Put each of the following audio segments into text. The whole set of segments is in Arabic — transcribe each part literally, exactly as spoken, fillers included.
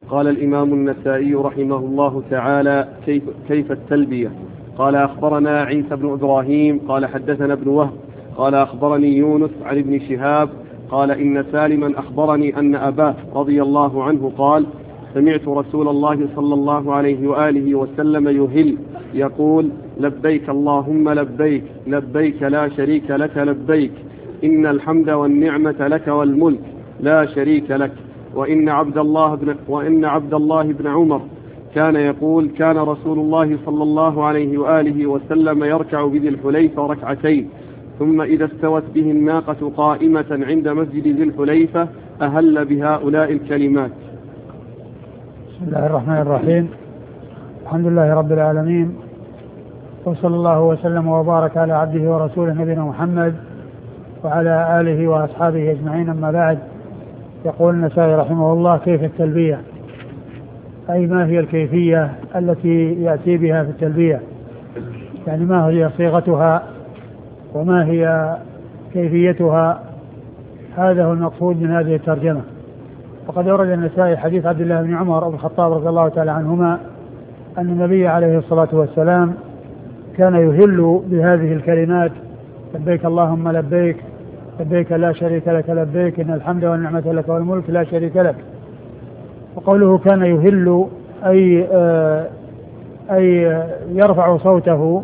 قال الإمام النسائي رحمه الله تعالى: كيف, كيف التلبية؟ قال: أخبرنا عيسى بن إبراهيم قال حدثنا ابن وهب قال أخبرني يونس عن ابن شهاب قال: إن سالما أخبرني أن أباه رضي الله عنه قال: سمعت رسول الله صلى الله عليه وآله وسلم يهل يقول: لبيك اللهم لبيك، لبيك لا شريك لك لبيك، إن الحمد والنعمة لك والملك لا شريك لك. وإن عبد الله بن, وإن عبد الله بن عمر كان يقول: كان رسول الله صلى الله عليه وآله وسلم يركع بذي الحليفة ركعتين، ثم إذا استوت به الناقة قائمة عند مسجد ذي الحليفة أهل بهؤلاء الكلمات. بسم الله الرحمن الرحيم. الحمد لله رب العالمين، وصلى الله وسلم وبارك على عبده ورسوله نبينا محمد وعلى آله وأصحابه أجمعين، أما بعد. يقول النسائي رحمه الله: كيف التلبية؟ أي ما هي الكيفية التي يأتي بها في التلبية، يعني ما هي صيغتها وما هي كيفيتها. هذا هو المقصود من هذه الترجمة. وقد أورد النسائي حديث عبد الله بن عمر بن الخطاب رضي الله تعالى عنهما أن النبي عليه الصلاة والسلام كان يهل بهذه الكلمات: لبيك اللهم لبيك، لبيك لا شريك لك لبيك، إن الحمد والنعمة لك والملك لا شريك لك. وقوله كان يهل أي آه أي يرفع صوته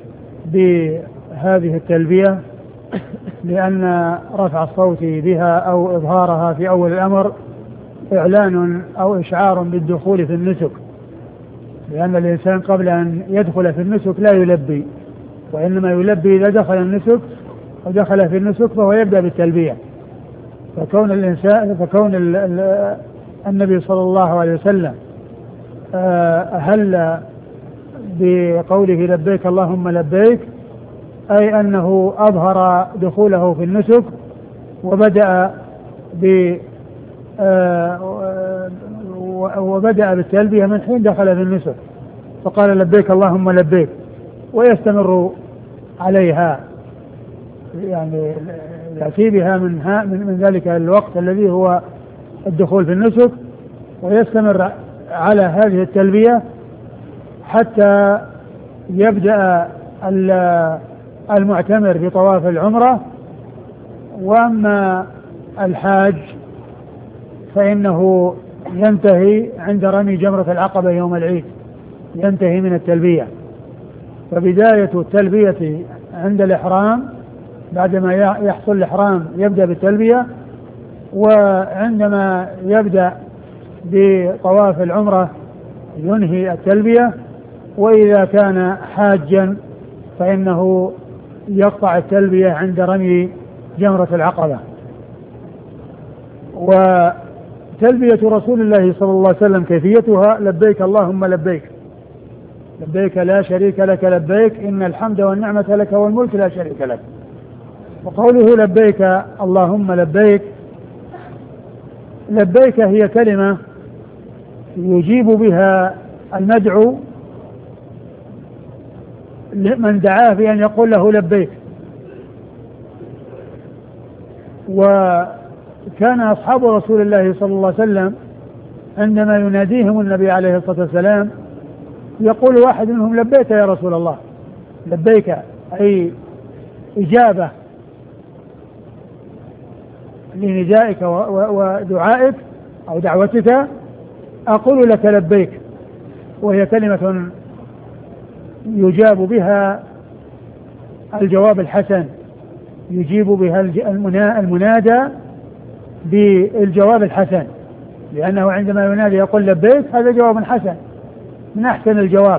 بهذه التلبية، لأن رفع الصوت بها أو إظهارها في أول الأمر إعلان أو إشعار بالدخول في النسك، لأن الإنسان قبل أن يدخل في النسك لا يلبي، وإنما يلبي إذا دخل النسك ودخل في النسك فهو يبدأ بالتلبية. فكون الإنسان فكون ال ال النبي صلى الله عليه وسلم أهل بقوله لبيك اللهم لبيك، أي أنه أظهر دخوله في النسك وبدأ ب وبدأ بالتلبية من حين دخل في النسك، فقال لبيك اللهم لبيك، ويستمر عليها، يعني يأتي بها من, من ذلك الوقت الذي هو الدخول في النسك، ويستمر على هذه التلبية حتى يبدأ المعتمر بطواف العمرة. وأما الحاج فإنه ينتهي عند رمي جمرة العقبة يوم العيد، ينتهي من التلبية. فبداية التلبية عند الإحرام، بعدما يحصل الإحرام يبدأ بالتلبية، وعندما يبدأ بطواف العمرة ينهي التلبية. وإذا كان حاجا فإنه يقطع التلبية عند رمي جمرة العقبة. وتلبية رسول الله صلى الله عليه وسلم كيفيتها: لبيك اللهم لبيك، لبيك لا شريك لك لبيك، إن الحمد والنعمة لك والملك لا شريك لك. وقوله لبيك اللهم لبيك، لبيك هي كلمة يجيب بها المدعو من دعاه بأن يقول له لبيك. وكان أصحاب رسول الله صلى الله عليه وسلم عندما يناديهم النبي عليه الصلاة والسلام يقول واحد منهم: لبيك يا رسول الله، لبيك أي إجابة لندائك ودعائك أو دعوتك، أقول لك لبيك. وهي كلمة يجاب بها الجواب الحسن، يجيب بها المنادى بالجواب الحسن، لأنه عندما ينادي يقول لبيك هذا جواب حسن من أحسن الجواب.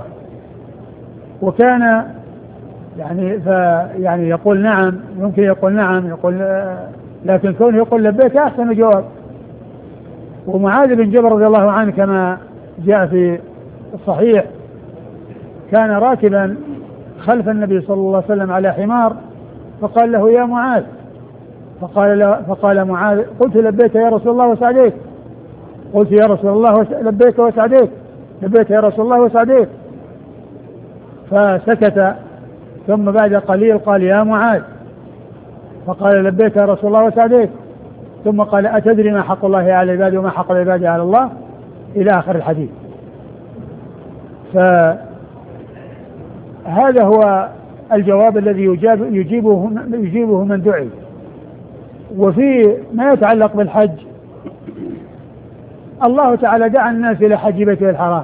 وكان يعني يعني يقول نعم، يمكن يقول نعم، يقول لكن كونه يقول لبيك أحسن جواب. ومعاذ بن جبل رضي الله عنه كما جاء في الصحيح كان راكبا خلف النبي صلى الله عليه وسلم على حمار، فقال له: يا معاذ، فقال له فقال معاذ: قلت لبيك يا رسول الله وسعديك، قلت يا رسول الله لبيك وسعديك، لبيك يا رسول الله وسعديك. فسكت، ثم بعد قليل قال: يا معاذ، فقال: لبيك يا رسول الله وسعديك. ثم قال: أتدري ما حق الله على العباد وما حق العباد على الله؟ إلى آخر الحديث. فهذا هو الجواب الذي يجاب يجيبه, يجيبه من دعي. وفي ما يتعلق بالحج، الله تعالى دعا الناس إلى حج بيته الحرام،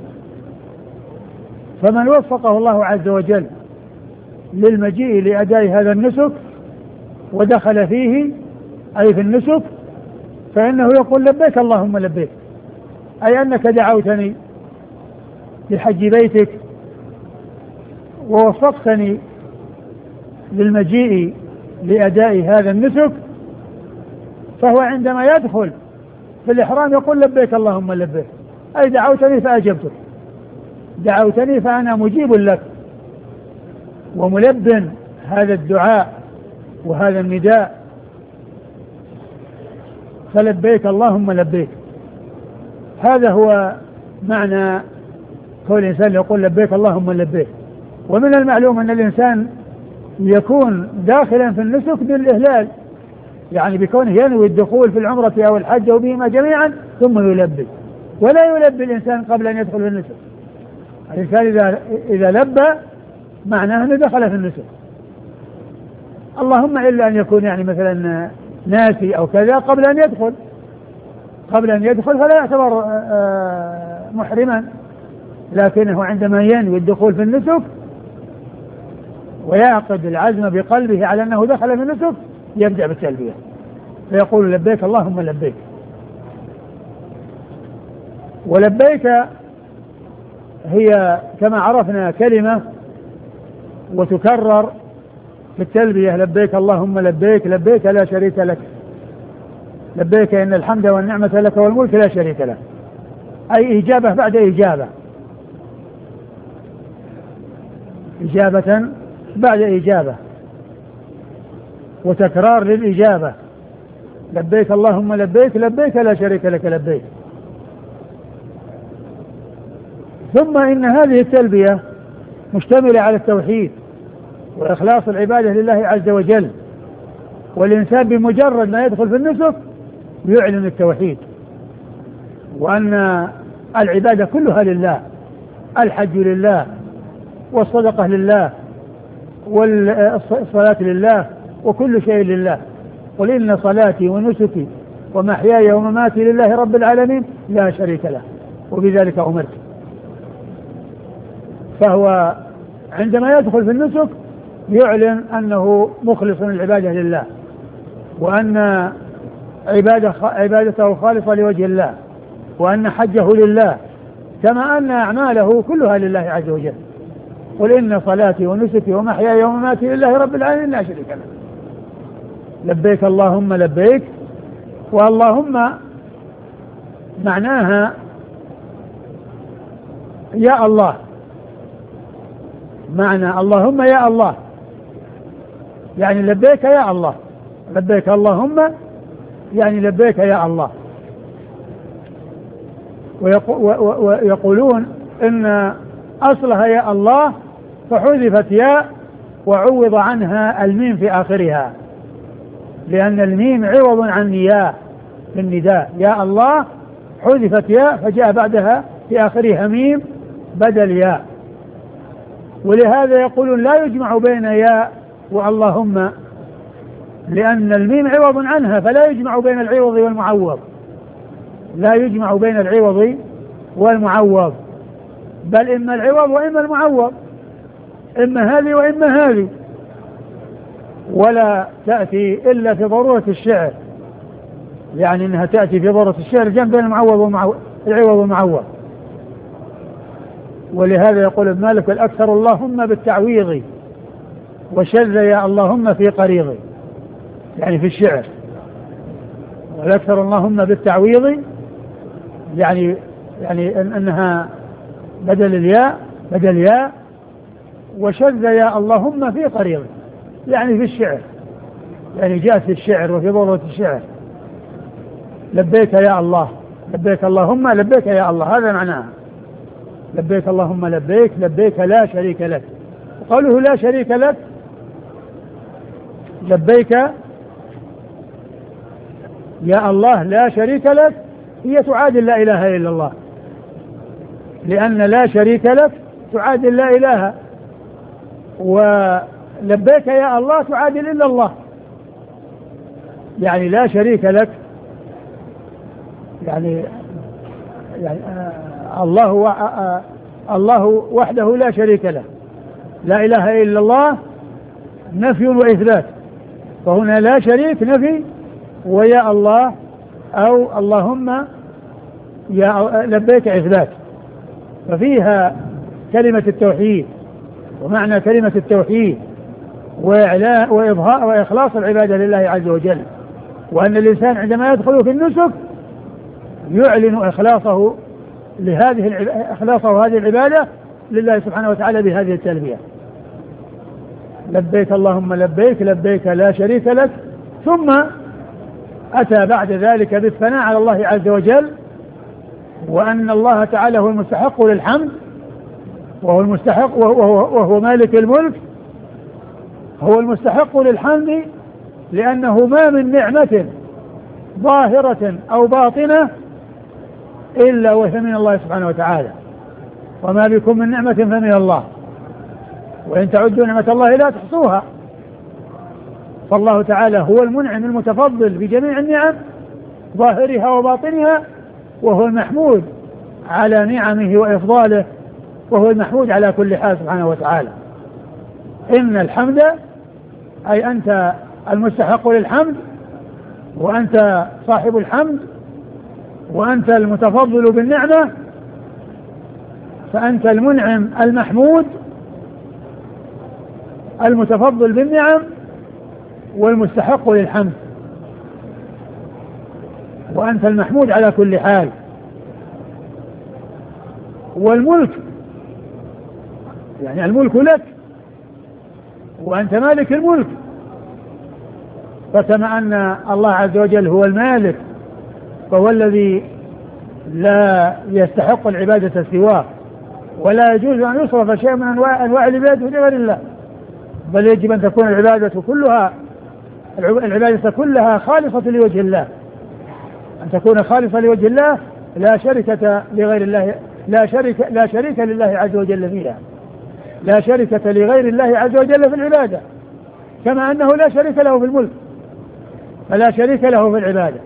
فمن وفقه الله عز وجل للمجيء لأداء هذا النسك ودخل فيه أي في النسك، فإنه يقول لبيك اللهم لبيك، أي أنك دعوتني لحج بيتك ووفقتني للمجيء لأداء هذا النسك. فهو عندما يدخل في الإحرام يقول لبيك اللهم لبيك، أي دعوتني فأجبتك، دعوتني فأنا مجيب لك وملب هذا الدعاء وهذا النداء، فلبيك اللهم لبيك. هذا هو معنى كل إنسان يقول لبيك اللهم لبيك. ومن المعلوم أن الإنسان يكون داخلا في النسك بالإهلال، يعني بكونه ينوي الدخول في العمرة أو الحج أو بهما جميعا ثم يلبي، ولا يلبي الإنسان قبل أن يدخل في النسك. الإنسان إذا, إذا لبى معناه أنه دخل في النسك، اللهم إلا أن يكون يعني مثلا ناسي أو كذا قبل أن يدخل قبل أن يدخل فلا يعتبر محرما، لكنه عندما ينوي الدخول في النسك ويعقد العزم بقلبه على أنه دخل في النسك يبدأ بالتلبية فيقول لبيك اللهم لبيك. ولبيك هي كما عرفنا كلمة وتكرر في التلبية، لبيك اللهم لبيك، لبيك لا شريك لك، لبيك إن الحمد والنعمة لك والملك لا شريك لك، أي إجابة بعد إجابة، إجابة بعد إجابة وتكرار للإجابة، لبيك اللهم لبيك، لبيك لا شريك لك لبيك. ثم إن هذه التلبية مشتملة على التوحيد وإخلاص العبادة لله عز وجل، والإنسان بمجرد ما يدخل في النسك يعلن التوحيد وأن العبادة كلها لله، الحج لله والصدقة لله والصلاة لله وكل شيء لله، قل إن صلاتي ونسكي ومحياي ومماتي لله رب العالمين لا شريك له وبذلك أمرت. فهو عندما يدخل في النسك يعلن أنه مخلص العبادة لله، وأن عبادة عبادته خالصة لوجه الله، وأن حجه لله، كما أن أعماله كلها لله عز وجل. قل إن صلاتي ونسكي ومحياي ومماتي لله رب العالمين لا شريك له. لبيك اللهم لبيك، واللهم معناها يا الله، معنى اللهم يا الله يعني لبيك يا الله، لبيك اللهم يعني لبيك يا الله. ويقولون إن أصلها يا الله فحذفت ياء وعوض عنها الميم في آخرها، لأن الميم عوض عن ياء في النداء، يا الله حذفت ياء فجاء بعدها في آخرها ميم بدل ياء. ولهذا يقولون لا يجمع بين ياء واللهم، لأن الميم عوض عنها فلا يجمع بين العوض والمعوض، لا يجمع بين العوض والمعوض، بل إما العوض وإما المعوض، إما هذه وإما هذه، ولا تأتي إلا في ضرورة الشعر، يعني أنها تأتي في ضرورة الشعر جنب بين المعوض والمعوض العوض والمعوض. ولهذا يقول ابن مالك الأكثر اللهم بالتعويض وشذ يا اللهم في قريض، يعني في الشعر، والأكثر اللهم بالتعويض يعني يعني أنها بدل الياء بدل ياء، وشذ يا اللهم في قريض يعني في الشعر، يعني جاءت في الشعر وفي ضرورة الشعر. لبيك يا الله، لبيك اللهم لبيك يا الله، هذا معناها لبيك اللهم لبيك، لبيك لا شريك لك. وقوله لا شريك لك، لبيك يا الله لا شريك لك هي تعادل لا إله إلا الله، لأن لا شريك لك تعادل لا إله، ولبيك يا الله تعادل إلا الله، يعني لا شريك لك، يعني, يعني آه الله و آه الله وحده لا شريك له، لا إله إلا الله نفي وإثبات، فهنا لا شريك نفي، ويا الله أو اللهم يا لبيك إثبات، ففيها كلمة التوحيد ومعنى كلمة التوحيد وإعلاء وإظهار وإخلاص العبادة لله عز وجل، وأن الإنسان عندما يدخل في النسك يعلن إخلاصه لهذه إخلاصه هذه العبادة لله سبحانه وتعالى بهذه التلبية: لبيك اللهم لبيك لبيك لا شريك لك. ثم أتى بعد ذلك بالثناء على الله عز وجل، وأن الله تعالى هو المستحق للحمد، وهو المستحق وهو, وهو مالك الملك، هو المستحق للحمد لأنه ما من نعمة ظاهرة أو باطنة إلا وهي من الله سبحانه وتعالى، وما بكم من نعمة فمن الله، وإن تعدوا نعمة الله لا تحصوها. فالله تعالى هو المنعم المتفضل بجميع النعم ظاهرها وباطنها، وهو المحمود على نعمه وإفضاله، وهو المحمود على كل حال سبحانه وتعالى. إن الحمد أي أنت المستحق للحمد، وأنت صاحب الحمد، وأنت المتفضل بالنعمة، فأنت المنعم المحمود المتفضل بالنعم والمستحق للحمد، وأنت المحمود على كل حال. والملك يعني الملك لك، وأنت مالك الملك، فكما أن الله عز وجل هو المالك فهو الذي لا يستحق العبادة سواه، ولا يجوز أن يصرف شيء من أنواع, أنواع العبادة لغير الله، بل يجب أن تكون العبادة كلها العبادة كلها خالصة لوجه الله، أن تكون خالصة لوجه الله، لا شركة لغير الله، لا شريك لا شريك لله عز وجل فيها، لا شركة لغير الله عز وجل في العبادة، كما أنه لا شريك له في الملك فلا شريك له في العبادة.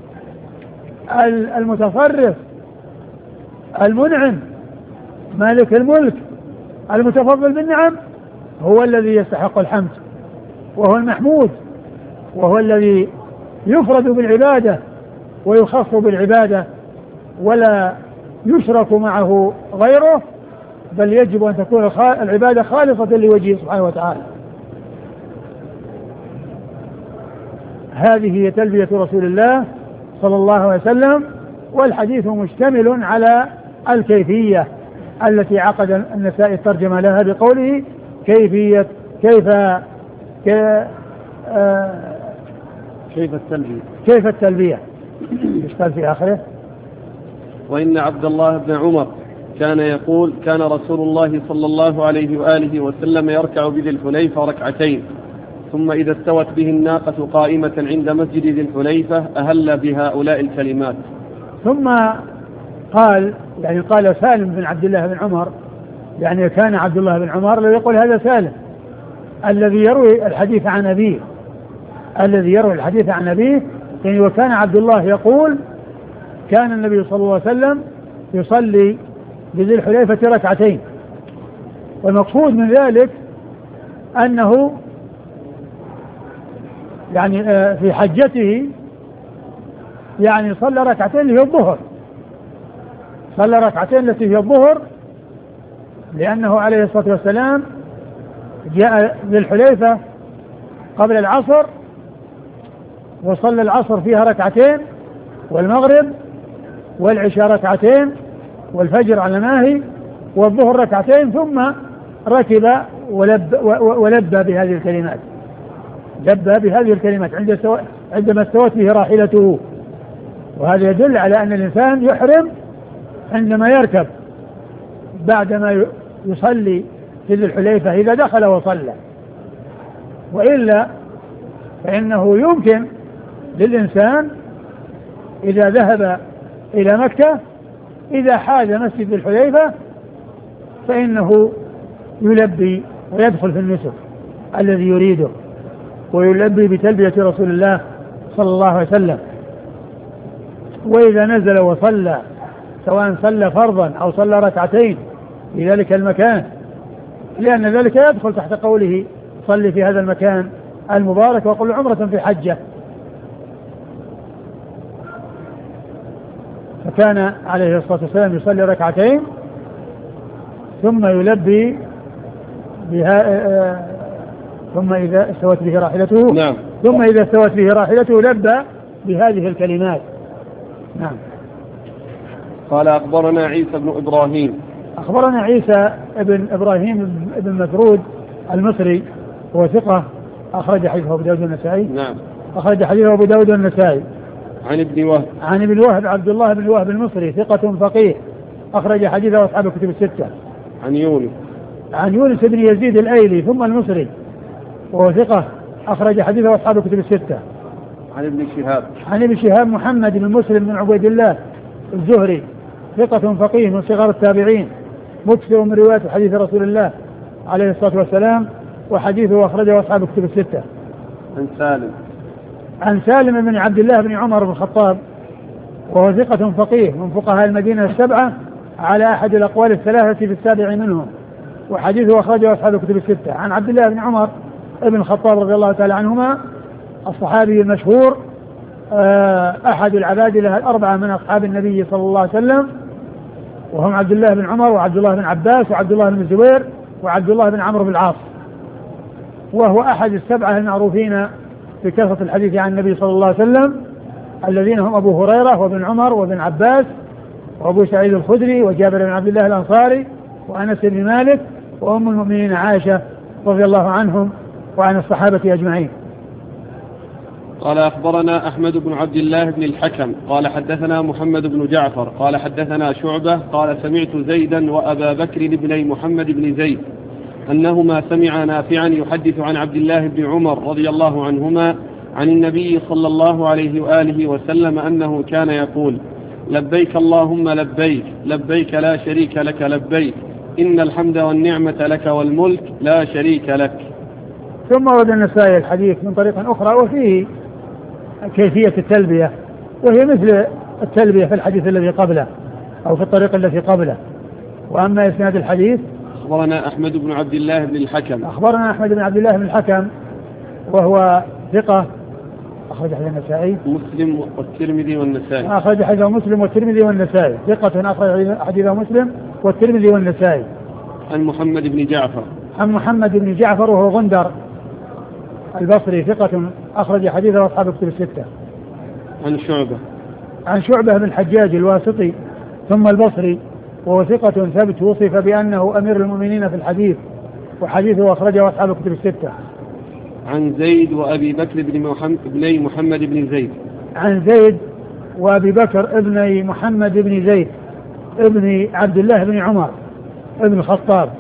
المتصرف المنعم مالك الملك المتفضل بالنعم هو الذي يستحق الحمد، وهو المحمود، وهو الذي يفرد بالعبادة ويخص بالعبادة ولا يشرك معه غيره، بل يجب أن تكون العبادة خالصة لوجهه سبحانه وتعالى. هذه هي تلبية رسول الله صلى الله عليه وسلم، والحديث مشتمل على الكيفية التي عقد النسائي الترجمة لها بقوله كيفية كيف كي آه كيف التلبية كيف التلبية ايش قال في آخره؟ وإن عبد الله بن عمر كان يقول كان رسول الله صلى الله عليه وآله وسلم يركع بذي الحليفة ركعتين، ثم إذا استوت به الناقة قائمة عند مسجد ذي الحليفة أهل بهؤلاء الكلمات. ثم قال يعني قال سالم بن عبد الله بن عمر، يعني كان عبد الله بن عمر الذي يقول هذا سالم الذي يروي الحديث عن أبيه الذي يروي الحديث عن أبيه يعني وكان عبد الله يقول كان النبي صلى الله عليه وسلم يصلي بذي الحليفة ركعتين، والمقصود من ذلك أنه يعني في حجته يعني صلى ركعتين اللي هي الظهر، صلى ركعتين التي هي الظهر، لأنه عليه الصلاة والسلام جاء للحليفة قبل العصر وصلى العصر فيها ركعتين، والمغرب والعشاء ركعتين، والفجر على ماهي، والظهر ركعتين، ثم ركب ولب ولبى بهذه الكلمات لبى بهذه الكلمات عندما استوت به راحلته. وهذا يدل على أن الإنسان يحرم عندما يركب بعدما يصلي في ذي الحليفة إذا دخل وصلى، وإلا فإنه يمكن للإنسان إذا ذهب إلى مكة إذا حاز مسجد الحليفة فإنه يلبي ويدخل في النسك الذي يريده ويلبي بتلبية رسول الله صلى الله عليه وسلم. وإذا نزل وصلى سواء صلى فرضا أو صلى ركعتين في ذلك المكان، لأن ذلك يدخل تحت قوله صلي في هذا المكان المبارك وقل عمرة في حجة. فكان عليه الصلاة والسلام يصلي ركعتين ثم يلبي بها ثم إذا استوت به راحلته نعم. ثم إذا استوت به راحلته لبى بهذه الكلمات. نعم. قال أخبرنا عيسى بن إبراهيم. أخبرنا عيسى بن إبراهيم بن مسعود المصري هو ثقة أخرج حديثه أبو داود والنسائي. نعم. أخرج حديثه أبو داود والنسائي. عن ابن وهب. عن ابن وهب عبد الله بن وهب المصري ثقة فقيه أخرج حديثه أصحاب الكتب الستة. عن يونس. عن يونس بن يزيد الأيلي ثم المصري وهو ثقة أخرج حديثه أصحاب الكتب الستة. عن ابن شهاب. عن ابن شهاب محمد بن مسلم بن عبيد الله الزهري ثقة فقيه من صغار التابعين مكثر من رواية حديث رسول الله عليه الصلاة والسلام وحديثه أخرجه أصحاب الكتب الستة. عن سالم. عن سالم بن عبد الله بن عمر بن الخطاب وهو ثقة فقيه من فقهاء المدينة السبعة على أحد الأقوال الثلاثة في السابع منهم وحديثه أخرجه أصحاب الكتب الستة. عن عبد الله بن عمر ابن الخطاب رضي الله تعالى عنهما الصحابي المشهور أحد العبادلة الأربعة من أصحاب النبي صلى الله عليه وسلم وهم عبد الله بن عمر وعبد الله بن عباس وعبد الله بن الزبير وعبد الله بن عمرو بن العاص، وهو أحد السبعة المعروفين بكثرة الحديث عن النبي صلى الله عليه وسلم الذين هم أبو هريرة وابن عمر وابن عباس وأبو سعيد الخدري وجابر بن عبد الله الأنصاري وأنس بن مالك وأم المؤمنين عائشة رضي الله عنهم وعن الصحابة أجمعين. قال أخبرنا أحمد بن عبد الله بن الحكم قال حدثنا محمد بن جعفر قال حدثنا شعبة قال سمعت زيدا وأبا بكر بن محمد بن زيد أنهما سمع نافعا يحدث عن عبد الله بن عمر رضي الله عنهما عن النبي صلى الله عليه وآله وسلم أنه كان يقول لبيك اللهم لبيك لبيك لا شريك لك لبيك إن الحمد والنعمة لك والملك لا شريك لك. ثم ورد النسائي الحديث من طريق أخرى وفيه كيفية التلبية وهي مثل التلبية في الحديث الذي قبله أو في الطريق التي قبله. وأما إسناد الحديث أخبرنا أحمد بن عبد الله بن الحكم. أخبرنا أحمد بن عبد الله بن الحكم وهو ثقة أخرج حديث النسائي مسلم والترمذي والنسائي. أخرج حديث مسلم والترمذي والنسائي ثقة أخرج حديث مسلم والترمذي والنسائي. عن محمد بن جعفر. عن محمد بن جعفر وهو غندر البصري ثقة أخرج حديثه أصحاب الكتب الستة. عن شعبة. عن شعبة بن الحجاج الواسطي ثم البصري وهو ثقة ثبت وصف بأنه أمير المؤمنين في الحديث وحديثه أخرجه أصحاب الكتب الستة. عن زيد وأبي بكر بن محمد بن محمد بن زيد. عن زيد وأبي بكر ابن محمد بن زيد ابن عبد الله بن عمر ابن الخطاب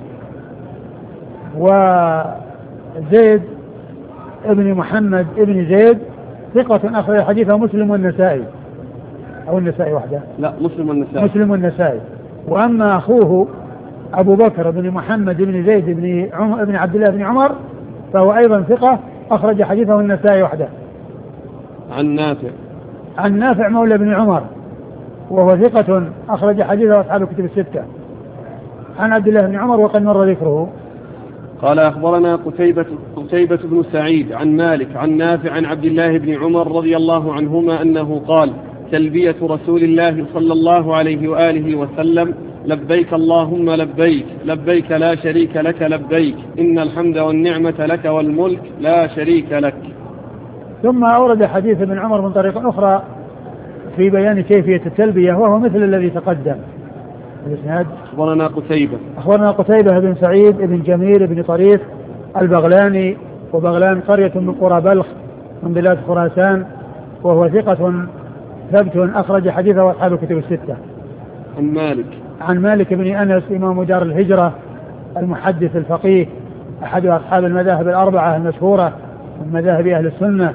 وزيد ابن محمد ابن زيد ثقة أخرج حديثه مسلم والنسائي أو النسائي وحده لا مسلم والنسائي مسلم والنسائي. وأما أخوه أبو بكر بن محمد بن زيد بن عمر ابن عبد الله بن عمر فهو أيضا ثقة أخرج حديثه النسائي وحده. عن نافع. عن نافع مولى بن عمر وهو ثقة أخرج حديثه أصحاب الكتب الستة. عن عبد الله بن عمر وقد مر ذكره. قال أخبرنا قتيبة, قتيبة بن سعيد عن مالك عن نافع عن عبد الله بن عمر رضي الله عنهما أنه قال تلبية رسول الله صلى الله عليه وآله وسلم لبيك اللهم لبيك لبيك لا شريك لك لبيك إن الحمد والنعمة لك والملك لا شريك لك. ثم أورد حديث ابن عمر من طريق أخرى في بيان كيفية التلبية وهو مثل الذي تقدم. الإسناد أخبرنا قتيبة. أخبرنا قتيبة بن سعيد بن جميل بن طريف البغلاني وبغلان قرية من قرى بلخ من بلاد خراسان وهو ثقة ثبت أخرج حديثه أصحاب الكتب الستة. عن مالك. عن مالك بن أنس إمام دار الهجرة المحدث الفقيه أحد أصحاب المذاهب الأربعة المشهورة من مذاهب أهل السنة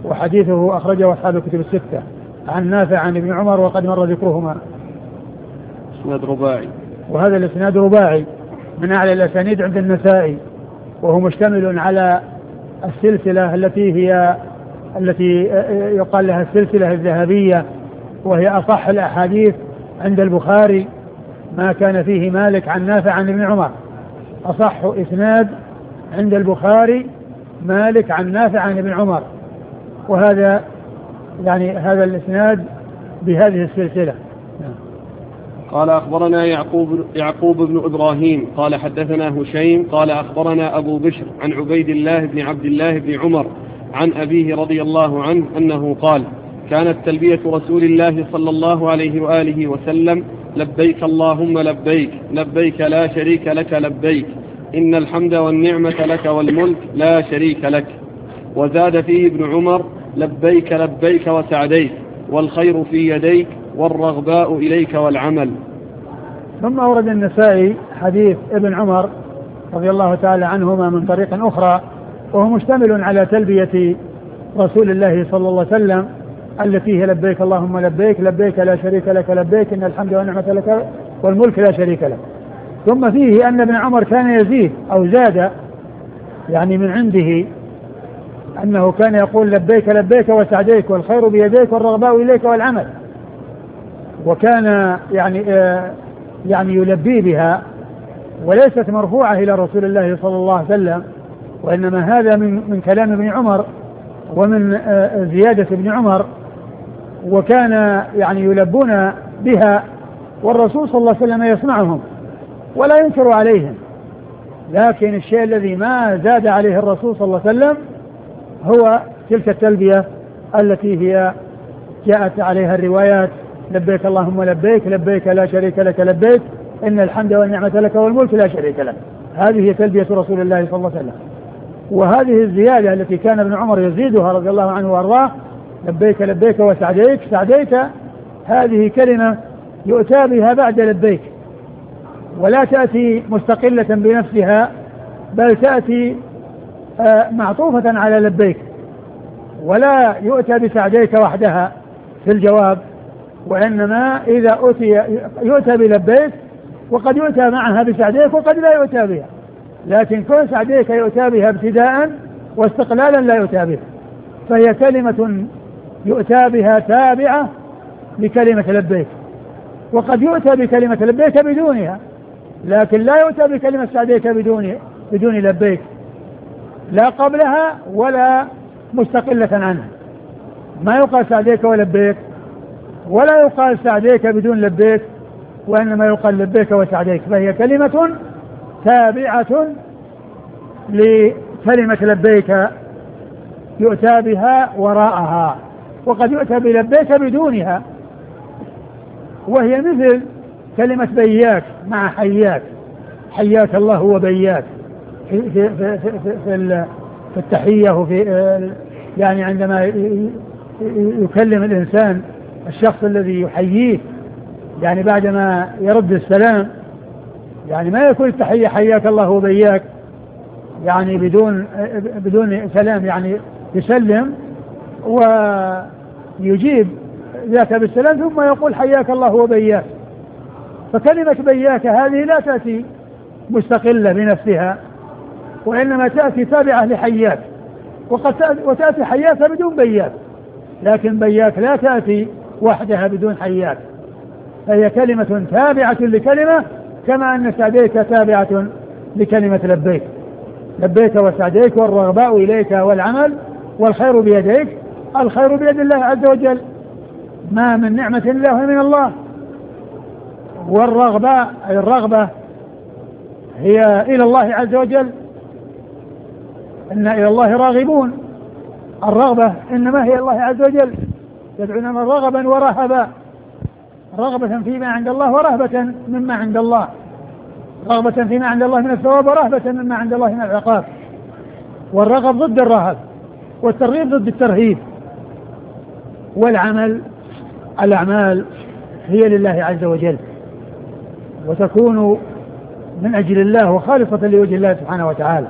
وحديثه أخرجه أصحاب الكتب الستة. عن نافع عن ابن عمر وقد مر ذكرهما. إسناد رباعي. وهذا الإسناد رباعي من أعلى الأسانيد عند النسائي، وهو مشتمل على السلسلة التي هي التي يقال لها السلسلة الذهبية، وهي أصح الأحاديث عند البخاري ما كان فيه مالك عن نافع عن ابن عمر. أصح إسناد عند البخاري مالك عن نافع عن ابن عمر، وهذا يعني هذا الإسناد بهذه السلسلة. قال أخبرنا يعقوب, يعقوب بن إبراهيم قال حدثنا هشيم قال أخبرنا أبو بشر عن عبيد الله بن عبد الله بن عمر عن أبيه رضي الله عنه أنه قال: كانت تلبية رسول الله صلى الله عليه وآله وسلم: لبيك اللهم لبيك، لبيك لا شريك لك لبيك، إن الحمد والنعمة لك والملك لا شريك لك. وزاد فيه ابن عمر: لبيك لبيك وسعديك، والخير في يديك، والرغباء إليك والعمل. ثم أورد النسائي حديث ابن عمر رضي الله تعالى عنهما من طريق أخرى، وهو مشتمل على تلبية رسول الله صلى الله عليه وسلم التي هي: لبيك اللهم لبيك، لبيك لا شريك لك لبيك، إن الحمد والنعمة لك والملك لا شريك لك. ثم فيه أن ابن عمر كان يزيد أو زاد يعني من عنده أنه كان يقول: لبيك لبيك وسعديك، والخير بيديك، والرغباء إليك والعمل. وكان يعني آه يعني يلبي بها، وليست مرفوعة إلى رسول الله صلى الله عليه وسلم، وإنما هذا من من كلام ابن عمر ومن آه زيادة ابن عمر، وكان يعني يلبون بها، والرسول صلى الله عليه وسلم يسمعهم ولا ينكر عليهم. لكن الشيء الذي ما زاد عليه الرسول صلى الله عليه وسلم هو تلك التلبية التي هي جاءت عليها الروايات: لبيك اللهم لبيك، لبيك لا شريك لك لبيك، إن الحمد والنعمة لك والملك لا شريك لك. هذه هي تلبية رسول الله صلى الله عليه وسلم. وهذه الزيادة التي كان ابن عمر يزيدها رضي الله عنه وأرضاه: لبيك لبيك وسعديك، سعديك، هذه كلمة يؤتى بها بعد لبيك، ولا تأتي مستقلة بنفسها، بل تأتي معطوفة على لبيك، ولا يؤتى بسعديك وحدها في الجواب، وإنما إذا أتي يؤتى بلبيك، وقد يؤتى معها بسعديك وقد لا يؤتى بها، لكن كون سعديك يؤتى بها ابتداء واستقلالا لا يؤتى بها، فهي كلمة يؤتى بها تابعة لكلمة لبيك. وقد يؤتى بكلمة لبيك بدونها، لكن لا يؤتى بكلمة سعديك بدون بدون لبيك، لا قبلها ولا مستقلة عنها. ما يقال سعديك ولبيك، ولا يقال سعديك بدون لبيك، وإنما يقال لبيك وسعديك، فهي كلمة تابعة لكلمة لبيك يؤتى بها وراءها، وقد يؤتى بلبيك بدونها، وهي مثل كلمة بياك مع حياك، حياك الله وبياك في, في, في, في, في, في التحية، وفي يعني عندما يكلم الإنسان الشخص الذي يحييه، يعني بعدما يرد السلام، يعني ما يكون التحية حياك الله وبياك يعني بدون بدون سلام، يعني يسلم ويجيب ذاك بالسلام ثم يقول حياك الله وبياك. فكلمة بياك هذه لا تأتي مستقلة بنفسها، وإنما تأتي تابعة لحياك، وقد وتأتي حياك بدون بياك، لكن بياك لا تأتي وحدها بدون حياك، فهي كلمة تابعة لكلمة، كما أن سعديك تابعة لكلمة لبيك. لبيك وسعديك، والرغباء إليك والعمل، والخير بيديك. الخير بيد الله عز وجل، ما من نعمة إلا وهي من الله. والرغبة أي الرغبة هي إلى الله عز وجل، إن إلى الله راغبون. الرغبة إنما هي الله عز وجل، يدعوننا رغبا ورهبا، رغبة فيما عند الله ورهبة مما عند الله، رغبة فيما عند الله من الثواب ورهبة مما عند الله من العقاب. والرغب ضد الرهب، والترغيب ضد الترهيب. والعمل الأعمال هي لله عز وجل، وتكون من أجل الله وخالصة لوجه الله سبحانه وتعالى.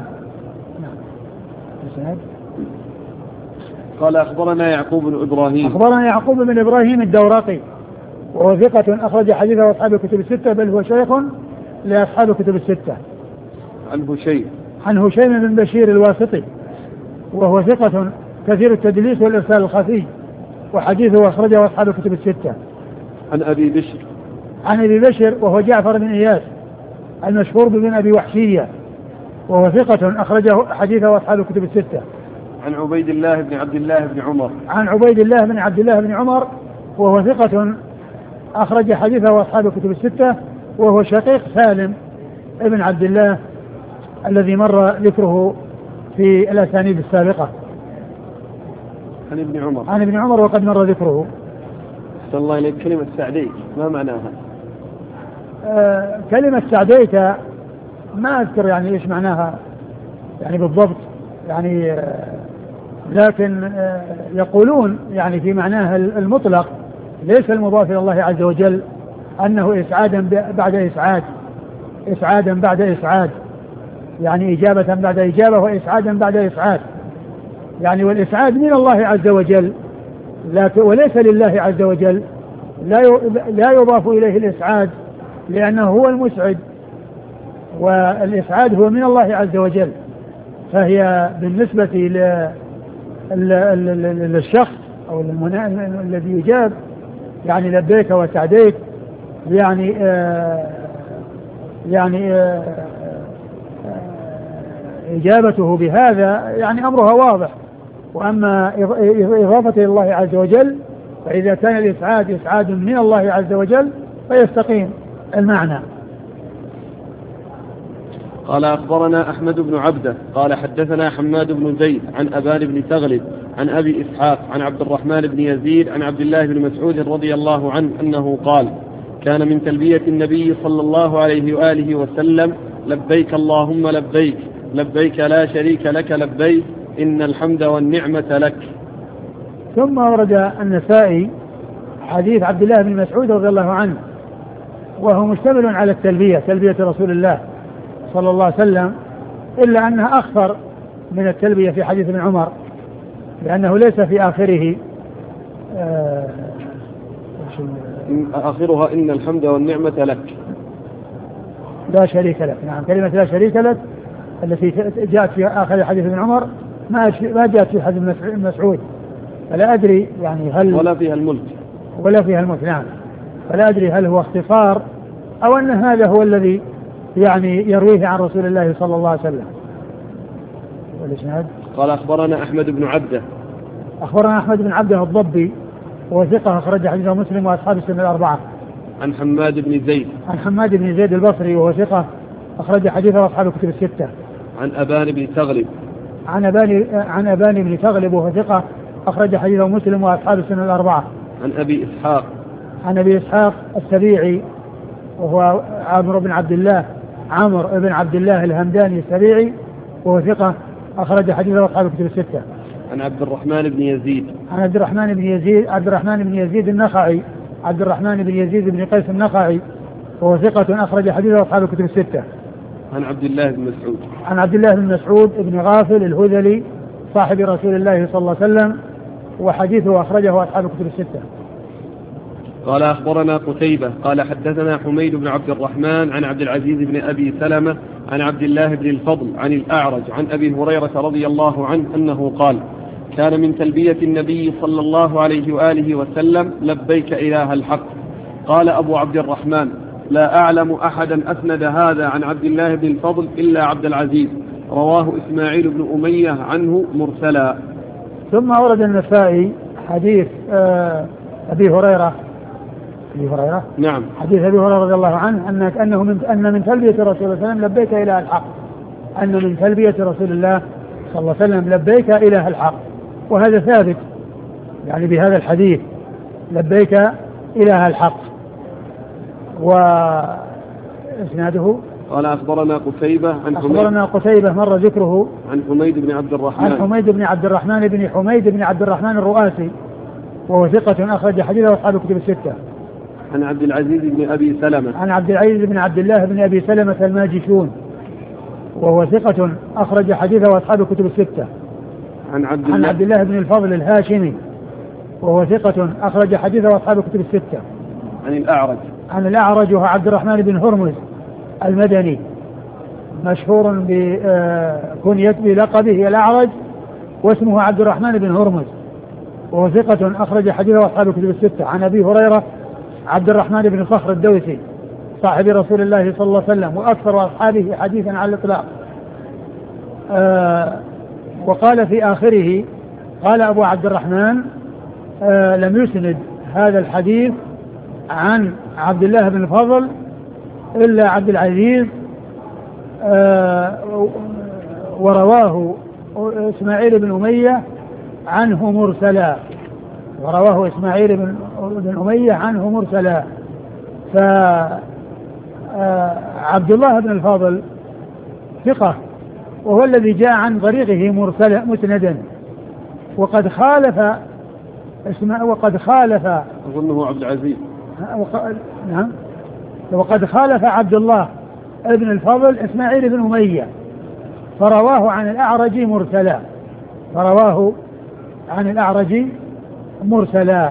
قال أخبرنا يعقوب بن إبراهيم أخبرنا يعقوب بن إبراهيم الدورقي وهو ثقة أخرج حديثه أصحاب الكتب الستة، بل هو شيخ لأصحاب الكتب الستة. عن هشيم عن هشيم بن بشير الواسطي، وهو ثقة كثير التدليس والإرسال الخفي، وحديثه أخرجه أصحاب الكتب الستة. عن أبي بشر عن أبي بشر وهو جعفر بن إياس المشهور بن أبي وحشية، وهو ثقة أخرجه حديثه أصحاب الكتب الستة. عن عبيد الله بن عبد الله بن عمر عن عبيد الله بن عبد الله بن عمر وهو ثقة أخرج حديثه أصحاب الكتب الستة، وهو شقيق سالم ابن عبد الله الذي مر ذكره في الأسانيد السابقة. عن ابن عمر عن ابن عمر وقد مر ذكره. صلى الله عليه. كلمة سعديك ما معناها؟ آه كلمة سعديك ما أذكر يعني إيش معناها يعني بالضبط، يعني آه لكن آه يقولون يعني في معناها المطلق ليس المضاف إلى الله عز وجل أنه إسعادا بعد إسعاد، إسعادا بعد إسعاد، يعني إجابة بعد إجابة وإسعادا بعد إسعاد، يعني والإسعاد من الله عز وجل لكن وليس لله عز وجل، لا لا يضاف إليه الإسعاد لأنه هو المسعد، والإسعاد هو من الله عز وجل. فهي بالنسبة للشخص أو الذي يجاب يعني لبيك وسعديك يعني آه يعني آه إجابته بهذا يعني أمرها واضح. وأما إضافة إلى الله عز وجل فإذا كان الإسعاد إسعاد من الله عز وجل فيستقيم المعنى. قال أخبرنا أحمد بن عبده قال حدثنا حماد بن زيد عن أبان بن تغلب عن أبي إسحاق عن عبد الرحمن بن يزيد عن عبد الله بن مسعود رضي الله عنه أنه قال: كان من تلبية النبي صلى الله عليه وآله وسلم: لبيك اللهم لبيك، لبيك لا شريك لك لبيك، إن الحمد والنعمة لك. ثم ورد النسائي حديث عبد الله بن مسعود رضي الله عنه، وهو مشتمل على التلبية، تلبية رسول الله صلى الله عليه وسلم، إلا أنها أخفر من التلبية في حديث ابن عمر لأنه ليس في آخره آه آخرها إن الحمد والنعمة لك لا شريك لك. نعم، كلمة لا شريك لك التي جاءت في آخر حديث ابن عمر ما ما جاءت في حديث مسعود، فلا أدري يعني هل ولا فيها الملك ولا فيها الملك. نعم، فلا أدري هل هو اختصار أو أن هذا هو الذي يعني يرويه عن رسول الله صلى الله عليه وسلم. والإسناد قال أخبرنا أحمد بن عبده أخبرنا أحمد بن عبده الضبي وثقة أخرج حديثه مسلم وأصحاب السنة الأربعة. عن حماد بن زيد عن حماد بن زيد البصري وهو ثقة أخرج حديثه أصحاب الكتب الستة. عن أبان بن تغلب عن أبان عن أبان بن تغلب وهو ثقة أخرج حديثه مسلم وأصحاب السنة الأربعة. عن أبي إسحاق عن أبي إسحاق السبيعي وهو عمرو بن عبد الله عمرو بن عبد الله الهمداني السبيعي وهو ثقة أخرج حديثه أصحاب الكتب الستة. عن عبد الرحمن بن يزيد عن عبد الرحمن بن يزيد عبد الرحمن بن يزيد النخعي عبد الرحمن بن يزيد بن قيس النخعي وهو ثقة أخرج حديثه أصحاب الكتب الستة. عن عبد الله بن مسعود عن عبد الله بن مسعود بن غافل الهذلي صاحب رسول الله صلى الله عليه وسلم وحديثه أخرجه أصحاب الكتب الستة. قال أخبرنا قتيبة قال حدثنا حميد بن عبد الرحمن عن عبد العزيز بن أبي سلمة عن عبد الله بن الفضل عن الأعرج عن أبي هريرة رضي الله عنه أنه قال: كان من تلبية النبي صلى الله عليه وآله وسلم: لبيك إله الحق. قال أبو عبد الرحمن: لا أعلم أحدا أسند هذا عن عبد الله بن الفضل إلا عبد العزيز، رواه إسماعيل بن أمية عنه مرسلا. ثم ورد النسائي حديث آه أبي هريرة أبي هريرة نعم حديث أبي هريرة رضي الله عنه أن أنه من أن من تلبية رسول الله صلى الله عليه وسلم: لبيك إله الحق، أن من تلبية رسول الله صلى الله عليه وسلم: لبيك إله الحق. وهذا ثابت يعني بهذا الحديث: لبيك إله الحق. وإسناده قال أخبرنا قتيبة عن أخبرنا قتيبة مر ذكره عن حميد بن عبد الرحمن عن حميد بن عبد الرحمن بن حميد بن عبد الرحمن الرؤاسي وهو ثقة أخرج حديثه أصحاب الكتب الستة. عن عبد العزيز بن أبي سلمة عن عبد العزيز بن عبد الله بن أبي سلمة الماجشون وهو ثقة أخرج حديثه أصحاب الكتب الستة. عن عبد عن الله عبد الله بن الفضل الهاشمي وهو ثقة أخرج حديثه أصحاب الكتب الستة. عن الأعرج عن الأعرج وهو عبد الرحمن بن هرمز المدني مشهور بكنيته بلقبه الأعرج واسمه عبد الرحمن بن هرمز وهو ثقة أخرج حديثه أصحاب الكتب الستة. عن أبي هريرة عبد الرحمن بن صخر الدوسي صاحب رسول الله صلى الله عليه وسلم وأكثر أصحابه حديثا على الإطلاق. آه وقال في آخره قال أبو عبد الرحمن آه لم يسند هذا الحديث عن عبد الله بن الفضل إلا عبد العزيز آه ورواه إسماعيل بن أمية عنه مرسلا ورواه إسماعيل بن أمية عنه مرسلا. فعبد الله بن الفضل ثقة وهو الذي جاء عن طريقه مرسلا مسندا وقد خالف اسمه وقد خالف أظنه عبد العزيز نعم وقد خالف عبد الله ابن الفضل إسماعيل بن أمية فرواه عن الأعرج مرسلا فرواه عن الأعرج مرسلا.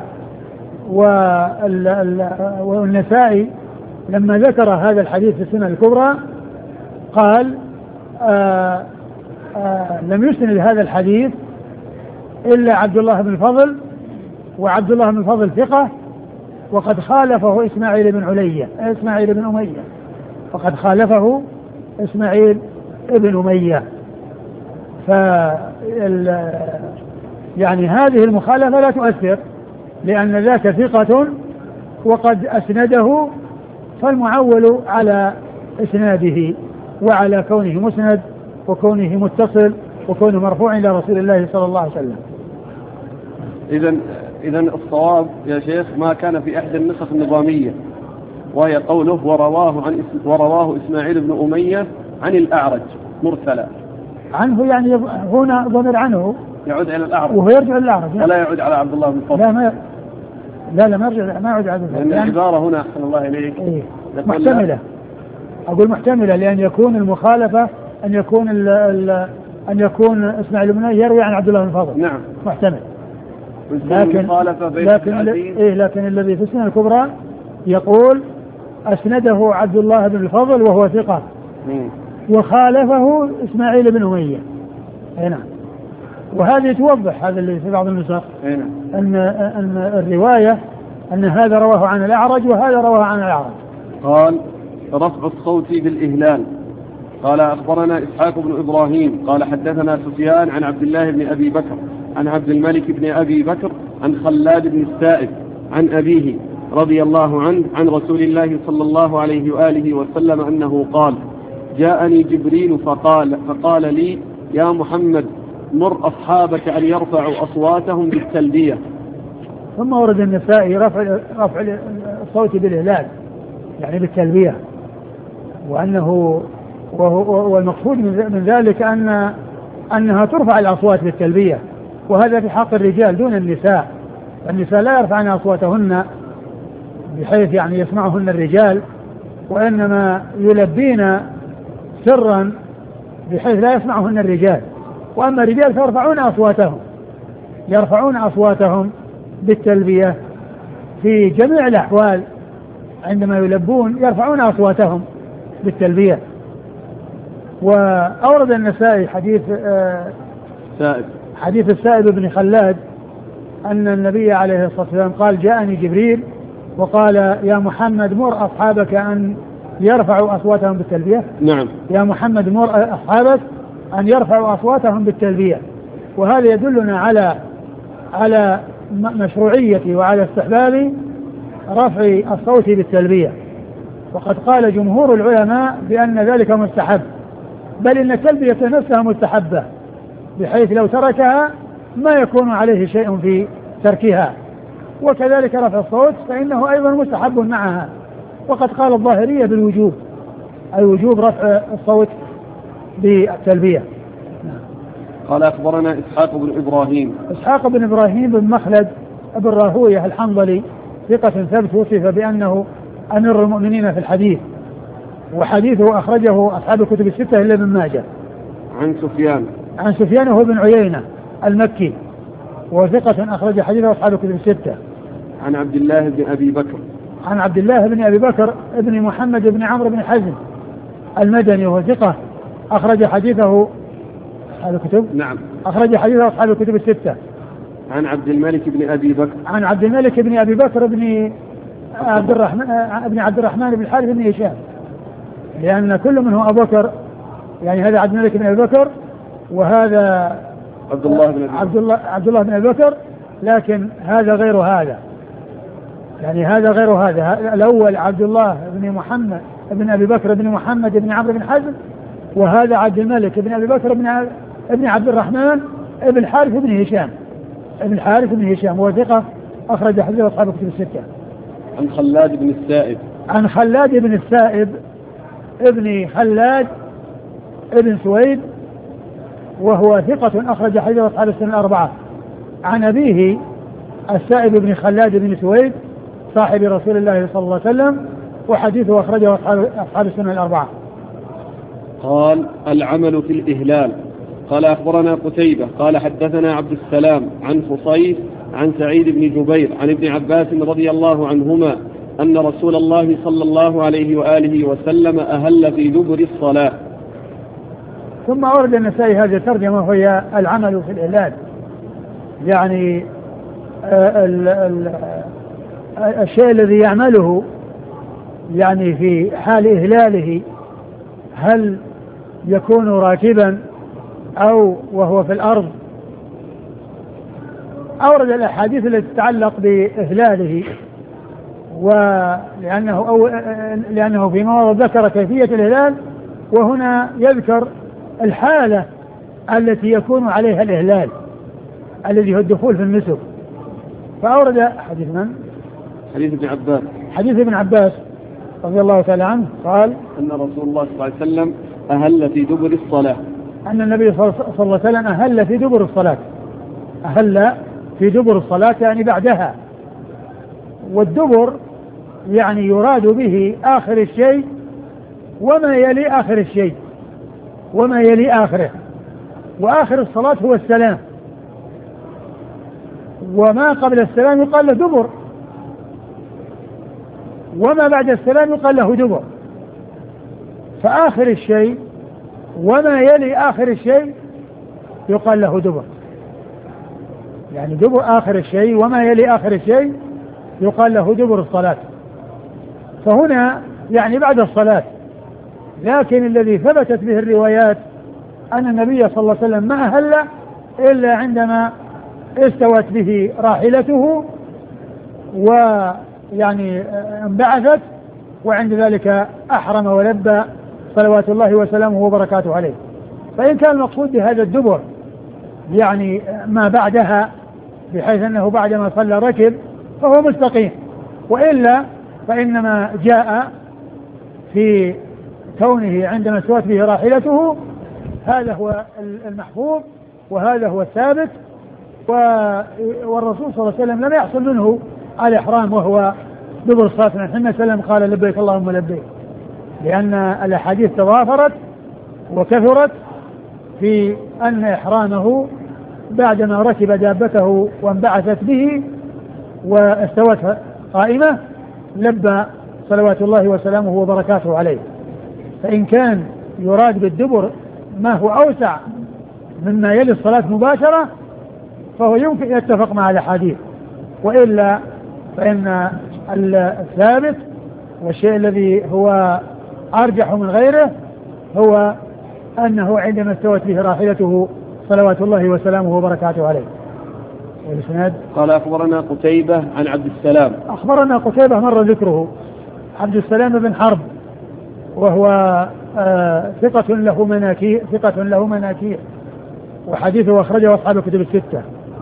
والنسائي لما ذكر هذا الحديث في السنة الكبرى قال آآ آآ لم يسند هذا الحديث إلا عبد الله بن الفضل وعبد الله بن الفضل ثقة وقد خالفه إسماعيل بن علية إسماعيل بن أمية وقد خالفه إسماعيل بن أمية. ف يعني هذه المخالفة لا تؤثر لأن ذاك ثقة وقد أسنده فالمعول على إسناده وعلى كونه مسند وكونه متصل وكونه مرفوع إلى رسول الله صلى الله عليه وسلم. إذن إذن الصواب يا شيخ ما كان في إحدى النسخ النظامية وهي قوله ورواه عن ورواه إسماعيل بن أمية عن الأعرج مرسلا. عنه يعني هنا ضمير عنه يعود إلى الأعرج وهو يرجع الأعرج ولا يعود على عبد الله بن الفضل. لا ما لا لا ما يرجع ما يعود على عبد الله. لأن العبارة هنا أحسن الله إليك إيه محتملة أقول محتملة لأن يكون المخالفة أن يكون ال ال أن يكون إسماعيل بن أمية يروي عن عبد الله بن الفضل. نعم محتمل. لكن لكن, إيه لكن الذي في السنة الكبرى يقول أسنده عبد الله بن الفضل وهو ثقة وخالفه إسماعيل بن أمية. هنا وهذه توضح هذا اللي في بعض النسخ أن أن الرواية أن هذا رواه عن الأعرج وهذا رواه عن الأعرج. قال رفع الصوت بالإهلال. قال أخبرنا إسحاق بن إبراهيم قال حدثنا سفيان عن عبد الله بن أبي بكر عن عبد الملك بن أبي بكر عن خلاد بن السائب عن أبيه رضي الله عنه عن رسول الله صلى الله عليه وآله وسلم أنه قال جاءني جبريل فقال, فقال لي يا محمد مر أصحابك أن يرفعوا أصواتهم بالتلبية. ثم ورد النسائي رفع, رفع الصوت بالإهلال يعني بالتلبية وأنه والمقصود من ذلك أن أنها ترفع الأصوات بالتلبية وهذا في حق الرجال دون النساء. النساء لا يرفعن أصواتهن بحيث يعني يسمعهن الرجال وإنما يلبين سرا بحيث لا يسمعهن الرجال. وأما الرجال فيرفعون أصواتهم يرفعون أصواتهم بالتلبية في جميع الأحوال عندما يلبون يرفعون أصواتهم بالتلبية. وأورد النسائي حديث آه سائب حديث السائب بن خلاد أن النبي عليه الصلاة والسلام قال جاءني جبريل وقال يا محمد مر أصحابك أن يرفعوا أصواتهم بالتلبية. نعم يا محمد مر أصحابك أن يرفعوا أصواتهم بالتلبية. وهذا يدلنا على على مشروعية وعلى استحباب رفع الصوت بالتلبية. وقد قال جمهور العلماء بأن ذلك مستحب بل إن التلبية نفسها مستحبة بحيث لو تركها ما يكون عليه شيء في تركها. وكذلك رفع الصوت فإنه أيضا مستحب معها. وقد قال الظاهرية بالوجوب أي وجوب رفع الصوت بالتلبية. قال أخبرنا إسحاق بن إبراهيم إسحاق بن إبراهيم بن مخلد بن راهوية الحنظلي ثقة ثبت وصف بأنه أمير المؤمنين في الحديث وحديثه أخرجه أصحاب الكتب الستة إلا ابن ماجه. عن سفيان عن سفيان هو بن عيينة المكي وثقة أخرج حديثه أصحاب الكتب الستة. عن عبد الله بن أبي بكر عن عبد الله بن أبي بكر بن محمد بن عمرو بن حزم المدني وهو ثقة أخرج حديثه أصحاب الكتب. نعم. أخرج حديثه أصحاب الكتب الستة. عن عبد الملك بن أبي بكر. عن عبد الملك بن أبي بكر بن عبد الرحمن بن عبد الرحمن بن الحارث بن هشام، لأن كل منه أبو بكر، يعني هذا عبد الملك بن أبي بكر وهذا عبد الله بن أبي عبد الله عبد الله بن أبي بكر، لكن هذا غير هذا، يعني هذا غير هذا. الأول عبد الله بن محمد بن أبي بكر بن محمد بن عمرو بن حزم، وهذا عبد الملك بن أبي بكر بن ابن عبد الرحمن ابن الحارث بن هشام ابن الحارث بن هشام وثقة أخرج حديث أصحاب الكتب الستة. عن خلاد بن السائب. عن خلاد بن السائب ابن خلاد ابن سويد وهو ثقة أخرج حديث أصحاب السنة الأربعة. عن أبيه السائب بن خلاد بن سويد صاحب رسول الله صلى الله عليه وسلم، وحديثه أخرجه أصحاب السنة الأربعة. قال العمل في الإهلال. قال أخبرنا قتيبة قال حدثنا عبد السلام عن فصيح عن سعيد بن جبير عن ابن عباس رضي الله عنهما أن رسول الله صلى الله عليه وآله وسلم أهل في دبر الصلاة. ثم أورد النسائي هذه الترجمة وهي العمل في الإهلال، يعني ال ال الشيء الذي يعمله يعني في حال إهلاله، هل يكون راكبا أو وهو في الأرض. أورد الأحاديث التي تتعلق بإهلاله، ولأنه أو لأنه في مواضع ذكر كيفية الإهلال، وهنا يذكر الحالة التي يكون عليها الإهلال الذي هو الدخول في النسك. فأورد حديث من؟ حديث ابن عباس. حديث ابن عباس رضي الله تعالى عنه قال أن رسول الله صلى الله عليه وسلم أهل في دبر الصلاة. أن النبي صلى الله عليه وسلم أهل في دبر الصلاة. أهل في دبر الصلاة يعني بعدها. والدبر يعني يراد به آخر الشيء وما يلي آخر الشيء وما يلي آخره. وآخر الصلاة هو السلام، وما قبل السلام يقال له دبر، وما بعد السلام يقال له دبر. فآخر الشيء وما يلي آخر الشيء يقال له دبر، يعني دبر آخر الشيء وما يلي آخر الشيء يقال له دبر الصلاة. فهنا يعني بعد الصلاة، لكن الذي ثبتت به الروايات أن النبي صلى الله عليه وسلم ما أهل إلا عندما استوت به راحلته ويعني انبعثت، وعند ذلك أحرم ولبى صلوات الله وسلامه وبركاته عليه. فإن كان المقصود بهذا الدبر يعني ما بعدها، بحيث أنه بعدما صلى ركب، فهو مستقيم، وإلا فإنما جاء في كونه عندما استوت به راحلته، هذا هو المحفوظ وهذا هو الثابت. والرسول صلى الله عليه وسلم لم يحصل منه الإحرام وهو دبر الصلاة، حين سلم قال لبيك اللهم لبيك، لأن الأحاديث تضافرت وكثرت في أن إحرامه بعدما ركب دابته وانبعثت به واستوت قائمة لبى صلوات الله وسلامه وبركاته عليه. فإن كان يراد بالدبر ما هو أوسع مما يلي الصلاة مباشرة، فهو يمكن يتفق مع الأحاديث، وإلا فإن الثابت والشيء الذي هو أرجح من غيره هو أنه عندما استوت به راحلته صلوات الله وسلامه وبركاته عليه. والإسناد قال أخبرنا قتيبة عن عبد السلام. أخبرنا قتيبة مر ذكره، عبد السلام بن حرب، وهو آه ثقة له مناكير ثقة له مناكير وحديثه أخرجه أصحاب الكتب الستة.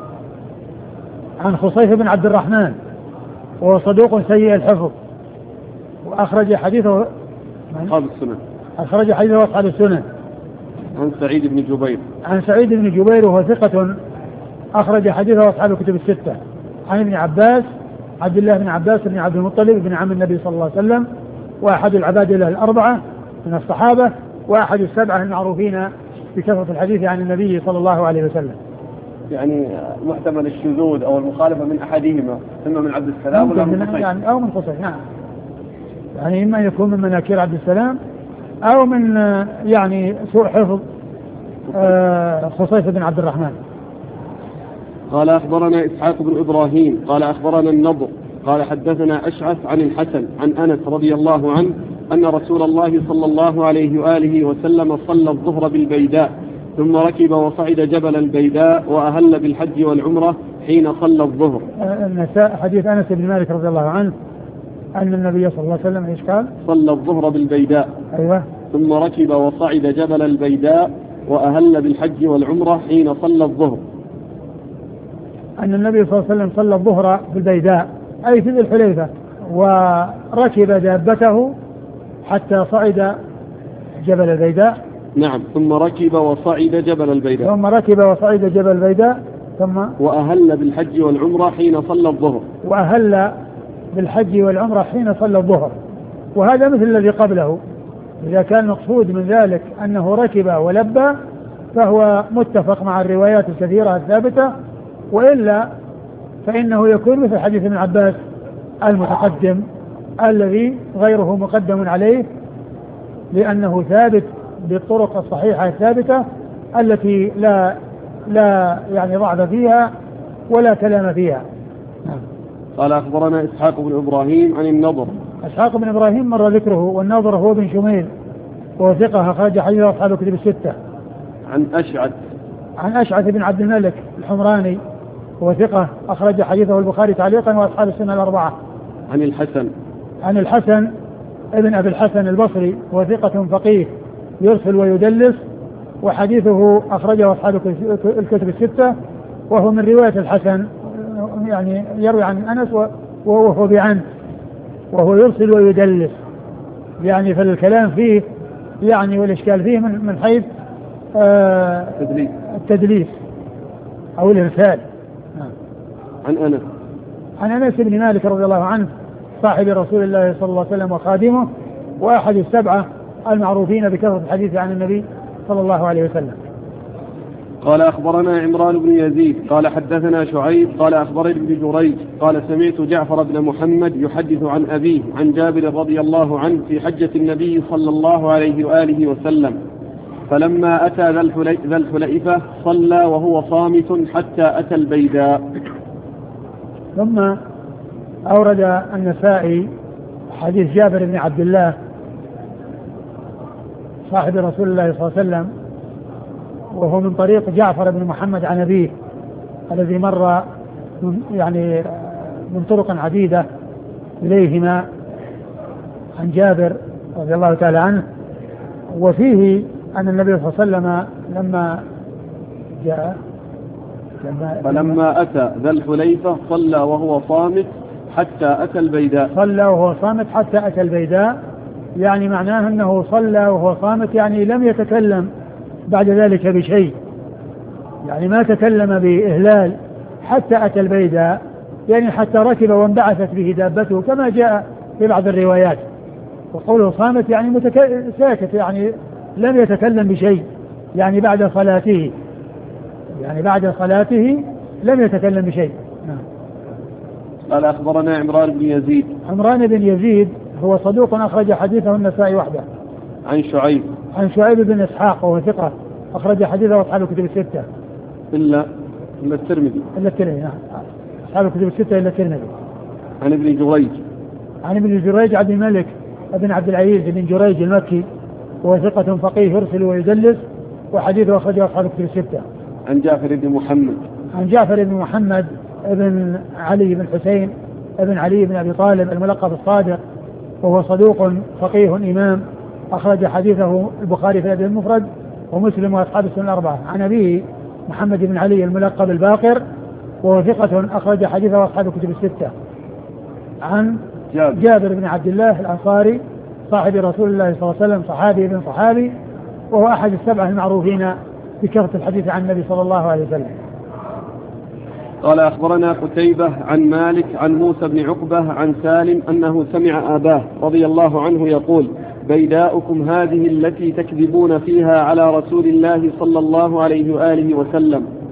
عن خصيف بن عبد الرحمن وهو صدوق سيء الحفظ، وأخرج حديثه أصحاب السنن. أخرج حديثه أصحاب السنن. عن سعيد بن جبير. عن سعيد بن جبير وهو ثقة أخرج حديثه أصحاب الكتب الستة. عن ابن عباس عبد الله بن عباس بن عبد المطلب بن عم النبي صلى الله عليه وسلم، وأحد العبادلة الأربعة من الصحابة، وأحد السبعة المعروفين بكثرة الحديث عن النبي صلى الله عليه وسلم. يعني محتمل الشذوذ أو المخالفة من أحدهما، إما من عبد السلام ولا من قصي؟ يعني أو من قصي، نعم. يعني إما يكون من مناكير عبد السلام أو من يعني سوء حفظ خصيف بن عبد الرحمن. قال أخبرنا إسحاق بن إبراهيم قال أخبرنا النضر قال حدثنا أشعث عن الحسن عن أنس رضي الله عنه أن رسول الله صلى الله عليه وآله وسلم صلى الظهر بالبيداء ثم ركب وصعد جبل البيداء وأهل بالحج والعمرة حين صلى الظهر. النساء حديث أنس بن مالك رضي الله عنه أن النبي صلى الله عليه وسلم إيش قال؟ صلى الظهر بالبيداء. أيوة. ثم ركب وصعد جبل البيداء وأهل بالحج والعمرة حين صلى الظهر. أن النبي صلى الله عليه وسلم صلى الظهر بالبيداء أي في ذي الحليفة، وركب دابته حتى صعد جبل البيداء. نعم. ثم ركب وصعد جبل البيداء. ثم ركب وصعد جبل البيداء ثم وأهل بالحج والعمرة حين صلى الظهر. وأهل بالحج والعمرة حين صلى الظهر. وهذا مثل الذي قبله. إذا كان المقصود من ذلك أنه ركب ولبى فهو متفق مع الروايات الكثيرة الثابتة، وإلا فإنه يكون مثل حديث ابن عباس المتقدم الذي غيره مقدم عليه، لأنه ثابت بالطرق الصحيحة الثابتة التي لا لا يعني ضعف فيها ولا كلام فيها. قال أخبرنا إسحاق بن إبراهيم عن النضر. إسحاق بن إبراهيم مر ذكره، والنضر هو بن شميل وهو ثقة أخرج حديث أصحاب الكتب الستة. عن أشعث عن أشعث بن عبد الملك الحمراني هو ثقة أخرج حديثه البخاري تعليقا وأصحاب السنة الأربعة. عن الحسن عن الحسن ابن أبي الحسن البصري هو ثقة فقيه يرسل ويدلس، وحديثه أخرجه أصحاب الكتب الستة، وهو من رواية الحسن، يعني يروي عن أنس وهو بعن وهو يرسل ويدلس، يعني فالكلام فيه يعني والإشكال فيه من من حيث آه التدليس. التدليس أو الإرسال. عن أنس عن أنس بن مالك رضي الله عنه صاحب رسول الله صلى الله عليه وسلم وخادمه، وأحد السبعة المعروفين بكثرة الحديث عن النبي صلى الله عليه وسلم. قال أخبرنا عمران بن يزيد قال حدثنا شعيب قال أخبرني ابن جريج قال سمعت جعفر بن محمد يحدث عن أبيه عن جابر رضي الله عنه في حجة النبي صلى الله عليه وآله وسلم فلما أتى ذا الحليفة صلى وهو صامت حتى أتى البيداء. ثم أورد النسائي حديث جابر بن عبد الله صاحب رسول الله صلى الله عليه وسلم، وهو من طريق جعفر بن محمد عن أبيه الذي مر من يعني من طرق عديدة إليهما عن جابر رضي الله تعالى عنه. وفيه أن النبي صلى الله عليه وسلم لما جاء لما فلما أتى ذا الحليفة صلى وهو صامت حتى أتى البيداء. صلى وهو صامت حتى أتى البيداء، يعني معناه أنه صلى وهو صامت، يعني لم يتكلم بعد ذلك بشيء، يعني ما تكلم بإهلال حتى أتى البيداء، يعني حتى ركب وانبعثت به دابته كما جاء في بعض الروايات. وقوله صامت يعني متك... ساكت، يعني لم يتكلم بشيء، يعني بعد صلاته يعني بعد صلاته لم يتكلم بشيء. نعم. قال أخبرنا عمران بن يزيد. عمران بن يزيد هو صدوق أخرج حديثه النسائي وحده. عن شعيب. عن شعيب بن إسحاق وهو ثقة أخرج حديثه أصحاب الكتب الستة. إلا إلا الترمذي. إلا الترمذي نعم. أصحاب الكتب الستة إلا الترمذي. عن ابن جريج. عن ابن جريج عبد الملك ابن عبد العزيز بن جريج المكي وهو ثقة فقيه يرسل ويدلس، وحديثه أخرجه أصحاب الكتب الستة. عن جعفر بن محمد. عن جعفر بن محمد ابن علي بن حسين ابن علي بن أبي طالب الملقب الصادق، وهو صدوق فقيه إمام أخرج حديثه البخاري في الأدب المفرد ومسلم وأصحاب السنن الأربعة. عن أبيه محمد بن علي الملقب الباقر وهو ثقة أخرج حديثه أصحاب الكتب الستة. عن جابر, جابر بن عبد الله الأنصاري صاحب رسول الله صلى الله عليه وسلم صحابي بن صحابي، وهو أحد السبعة المعروفين بكثرة الحديث عن النبي صلى الله عليه وسلم. قال أخبرنا قتيبة عن مالك عن موسى بن عقبة عن سالم أنه سمع أباه رضي الله عنه يقول: بيداؤكم هذه التي تكذبون فيها على رسول الله صلى الله عليه وآله وسلم،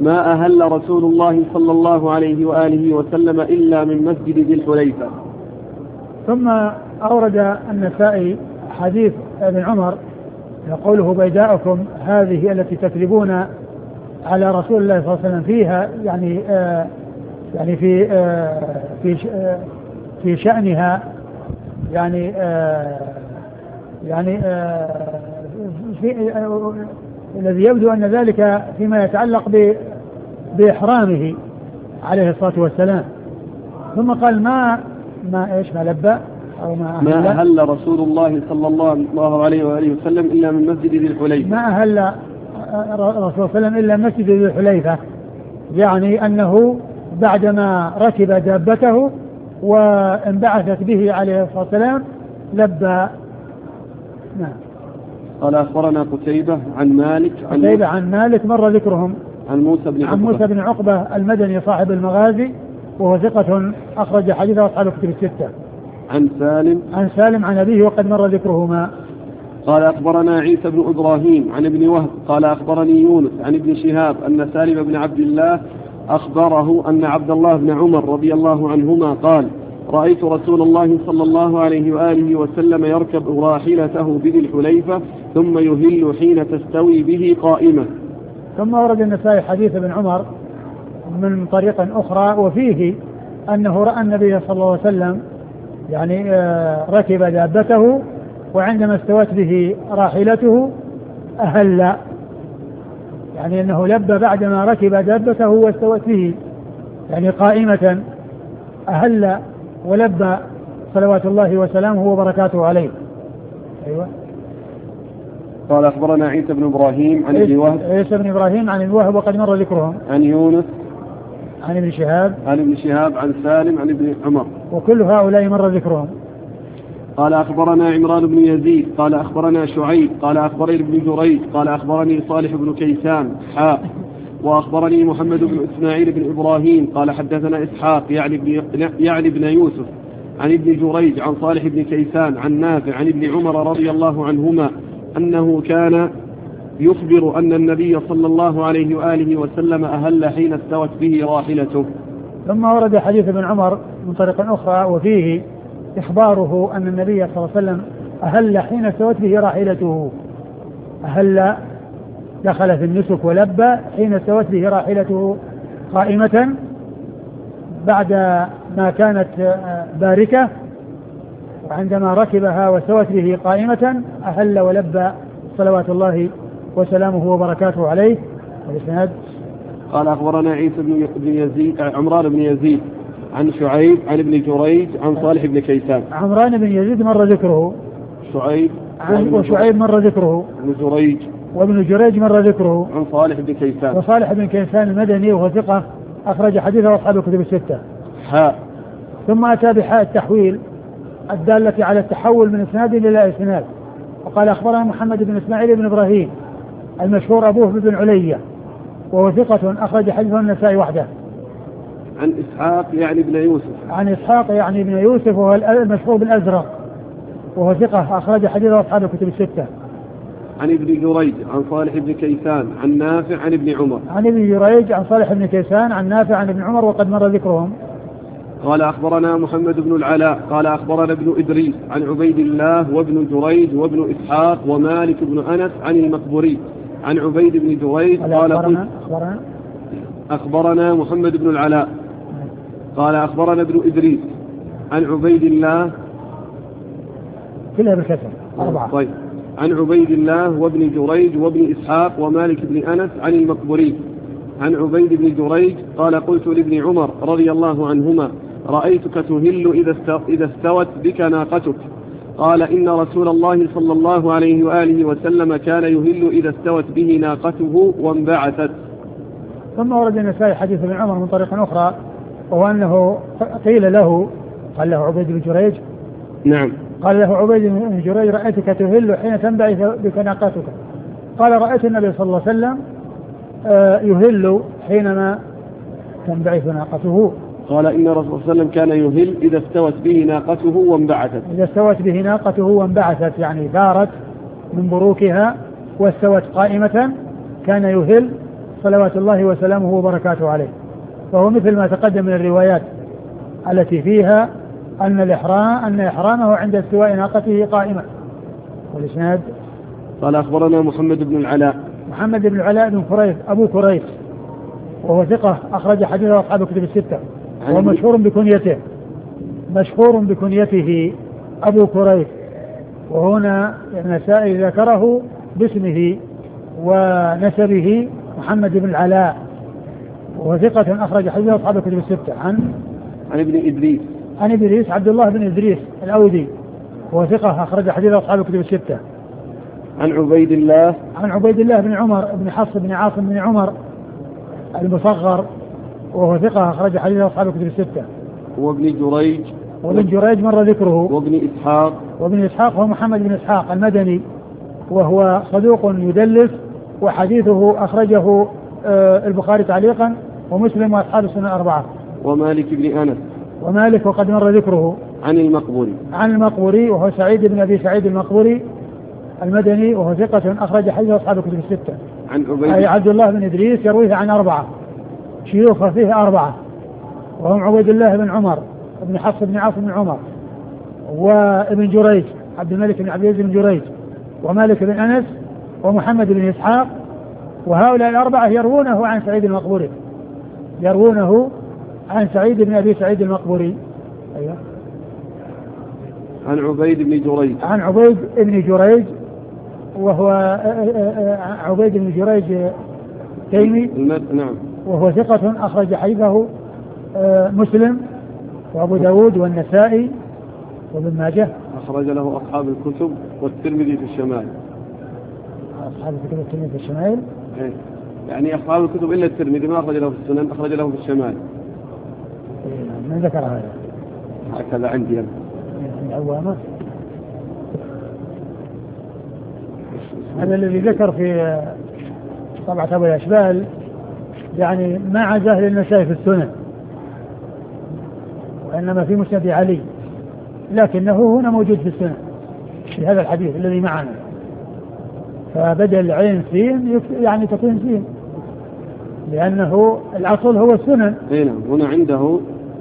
ما أهل رسول الله صلى الله عليه وآله وسلم إلا من مسجد ذي الحليفة. ثم أورد النسائي حديث ابن عمر يقوله بيداءكم هذه التي تكذبون على رسول الله صلى الله عليه وسلم فيها يعني آه يعني في آه في آه في شأنها يعني آه يعني آه في آه الذي يبدو أن ذلك فيما يتعلق بإحرامه عليه الصلاة والسلام. ثم قال ما ما إيش ما لبى أو ما أهل, ما أهل رسول الله صلى الله عليه وآله وسلم إلا من مسجد ذي الحليفة. ما أهل رسول الله صلى الله عليه وسلم إلا من مسجد ذي الحليفة، يعني أنه بعدما ركب دابته وانبعثت به عليه الصلاة والسلام لبى. نعم. قال أخبرنا قتيبة عن مالك عن قتيبة عن مالك مر ذكرهم عن موسى بن عن موسى بن عقبة المدني صاحب المغازي وهو ثقة أخرج حديثه أصحاب الكتب الستة. عن سالم عن سالم عن أبيه وقد مر ذكرهما. قال أخبرنا عيسى بن إبراهيم عن ابن وهب قال أخبرني يونس عن ابن شهاب أن سالم بن عبد الله أخبره أن عبد الله بن عمر رضي الله عنهما قال رأيت رسول الله صلى الله عليه وآله وسلم يركب راحلته بذي الحليفة ثم يهل حين تستوي به قائمة. ثم ورد النسائي حديث ابن عمر من طريق أخرى وفيه أنه رأى النبي صلى الله عليه وسلم يعني ركب دابته وعندما استوت به راحلته أهل، يعني أنه لبى بعدما ركب دابته واستوت به يعني قائمة أهل ولبى صلوات الله وسلامه وبركاته عليه. أيوة. قال أخبرنا عيسى بن إبراهيم عن ابن وهب عيسى بن إبراهيم عن ابن وهب وقد مر ذكرهم. عن يونس عن ابن شهاب عن ابن شهاب عن سالم عن ابن عمر وكل هؤلاء مر ذكرهم. قال أخبرنا عمران بن يزيد قال أخبرنا شعيب قال أخبرني ابن جريج قال أخبرني صالح بن كيسان حاء وأخبرني محمد بن إسماعيل بن إبراهيم قال حدثنا إسحاق يعني ابن, يعني ابن يوسف عن ابن جريج عن صالح بن كيسان عن نافع عن ابن عمر رضي الله عنهما أنه كان يخبر أن النبي صلى الله عليه وآله وسلم أهل حين استوت به راحلته. ثم ورد حديث ابن عمر من طريق أخرى وفيه إخباره أن النبي صلى الله عليه وسلم أهل حين استوت به راحلته، أهل دخل في النسك ولبى حين استوت به راحلته قائمة بعد ما كانت باركة، وعندما ركبها واستوت به قائمة أهل ولبى صلوات الله وسلامه وبركاته عليه. والإسناد قال أخبرنا عيسى بن يزيد عمران بن يزيد عن شعيب عن ابن جريج عن صالح بن كيسان. عمران بن يزيد مر ذكره. شعيب عن وشعيب مر ذكره. ابن جريج وابن جريج مر ذكره. عن صالح بن كيسان. وصالح بن كيسان المدني وهو ثقة أخرج حديثه أصحاب الكتب الستة. حاء. ثم أتى بحاء التحويل الدالة على التحول من إسناد إلى إسناد، وقال أخبرنا محمد بن إسماعيل بن إبراهيم المشهور أبوه بن علية وهو ثقة أخرج حديثه النسائي وحده. عن إسحاق يعني ابن يوسف. عن إسحاق يعني ابن يوسف وهو المشهور بالأزرق وهو ثقة أخرج حديثه أصحاب الكتب الستة. عن ابن جريج عن صالح بن كيسان عن نافع عن ابن عمر. عن ابن جريج عن صالح بن كيسان عن نافع عن ابن عمر وقد مر ذكرهم. قال أخبرنا محمد بن العلاء قال أخبرنا ابن إدريس عن عبيد الله وابن جريج وابن إسحاق ومالك بن أنس عن المقبوري عن عبيد بن جريج قال أخبرنا, أخبرنا, أخبرنا محمد بن العلاء قال أخبرنا ابن إدريس عن عبيد الله كلها بالكسر أربعة. طيب. عن عبيد الله وابن جريج وابن إسحاق ومالك بن أنس عن المقبوري عن عبيد بن جريج قال قلت لابن عمر رضي الله عنهما رأيتك تهل إذا استوت بك ناقتك، قال إن رسول الله صلى الله عليه وآله وسلم كان يهل إذا استوت به ناقته وانبعثت. ثم ورد النسائي حديث ابن عمر من طريق أخرى وهو أنه قيل له قال له عبيد بن جريج نعم قال له عبيد بن جريج رأيتك تهل حين تنبعث بك ناقتك، قال رأيت النبي صلى الله عليه وسلم يهل حينما تنبعث ناقته، قال إن الرسول صلى الله عليه وسلم كان يهل إذا استوت به ناقته وانبعثت. إذا استوت به ناقته وانبعثت يعني ثارت من بروكها واستوت قائمة كان يهل صلوات الله وسلامه وبركاته عليه. فهو مثل ما تقدم من الروايات التي فيها أن الإحرام أن إحرامه عند استواء ناقته قائمة. والإسناد قال أخبرنا محمد بن العلاء محمد بن العلاء بن كريث أبو كريث وهو ثقة أخرج حديثه أصحاب الكتب الستة ومشهور بكنيته مشهور بكنيته أبو كريث. وهنا النسائي ذكره باسمه ونسبه محمد بن العلاء وهو ثقة أخرج حديثه أصحاب الكتب الستة. عن عن ابن إدريس عن إدريس عبد الله بن إدريس الأودي وهو ثقة أخرج حديثه أصحاب الكتب الستة. عن عبيد الله عن عبيد الله بن عمر بن حفص بن عاصم بن عمر المصغر وهو ثقة أخرج حديثه أصحاب الكتب الستة. وابن جريج وابن جريج مر ذكره. وابن إسحاق وابن إسحاق هو محمد بن إسحاق المدني وهو صدوق يدلس وحديثه أخرجه البخاري تعليقا ومسلم وأصحاب السنة الأربعة. ومالك بن أنس ومالك وقد مر ذكره. عن المقبوري عن المقبوري وهو سعيد بن أبي سعيد المقبوري المدني وهو ثقة أخرج حديثه أصحاب الكتب الستة. عن عبيد أي عبد الله بن إدريس يرويه عن أربعة شيوخ فيه أربعة وهم عبيد الله بن عمر بن حفص بن عاصم بن عمر وابن جريج عبد الملك بن عبد العزيز بن جريج ومالك بن أنس ومحمد بن إسحاق. وهؤلاء الأربعة يروونه عن سعيد المقبوري يروونه عن سعيد بن أبي سعيد المقبوري. أيوة. عن عبيد بن جريج عن عبيد بن جريج وهو عبيد بن جريج تيمي نعم وهو ثقة أخرج حديثه مسلم وأبو داود والنسائي وابن ماجه. أخرج له أصحاب الكتب والترمذي في الشمال. أصحاب الكتب والترمذي في الشمال إيه؟ يعني أصحاب الكتب إلا الترمذي ما أخرج له في السنن أخرج له في الشمال. من ذكر هذا؟ هكذا عندي أنا عوامة. هذا الذي ذكر في طبعة أبو الأشبال يعني ما عزاه للنسائي في السنن وإنما في مسند علي لكنه هنا موجود في السنن في هذا الحديث الذي معنا. فبدل عين سين يعني تكون سين لأنه الأصل هو السنن. هنا هنا عنده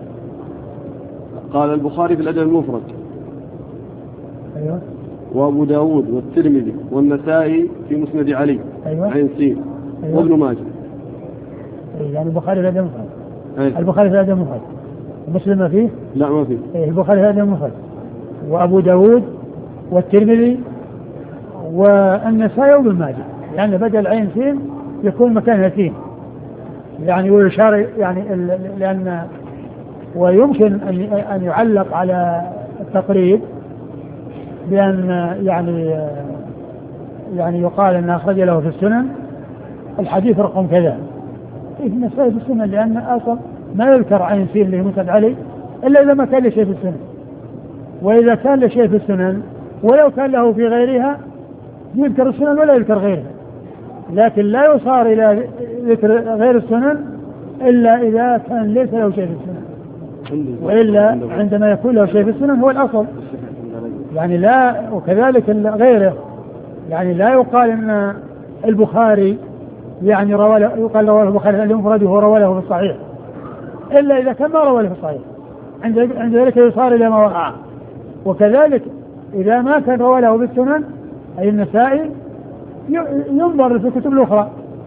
قال البخاري في الأدب المفرد. أيوة. وأبو داود والترمذي والنسائي في مسند علي. أيوة. عين سين. أيوة. وابن ماجه. يعني البخاري في الأدب المفرد. أيوة. البخاري في الأدب المفرد. مسلم ما فيه؟ لا ما فيه. إيه البخاري في الأدب المفرد وأبو داود والترمذي والنسائي وابن ماجه يعني بدل عين سين يكون مكانها سين يعني ويشار يعني لأن ويمكن أن يعلق على التقريب بأن يعني يعني يقال أن أخرج له في السنن الحديث رقم كذا في النسائي في السنن لأن أصلا ما يذكر عين سين اللي مسند علي إلا إذا ما كان له شيء في السنن. وإذا كان له شيء في السنن ولو كان له في غيرها يذكر السنن ولا يذكر غيرها لكن لا يصار إلى ذكر غير السنن إلا إذا كان ليس له شيء في السنن وإلا عندما يكون له شيء في السنن هو الأصل يعني لا. وكذلك غيره يعني لا يقال أن البخاري يعني رواه يقال رواه البخاري المفرد وهو رواه له في الصحيح إلا إذا كان ما رواه له في الصحيح عند ذلك يصار إلى ما وقع. وكذلك إذا ما كان رواه له في السنن أي النسائي ينظر في الكتب الأخرى.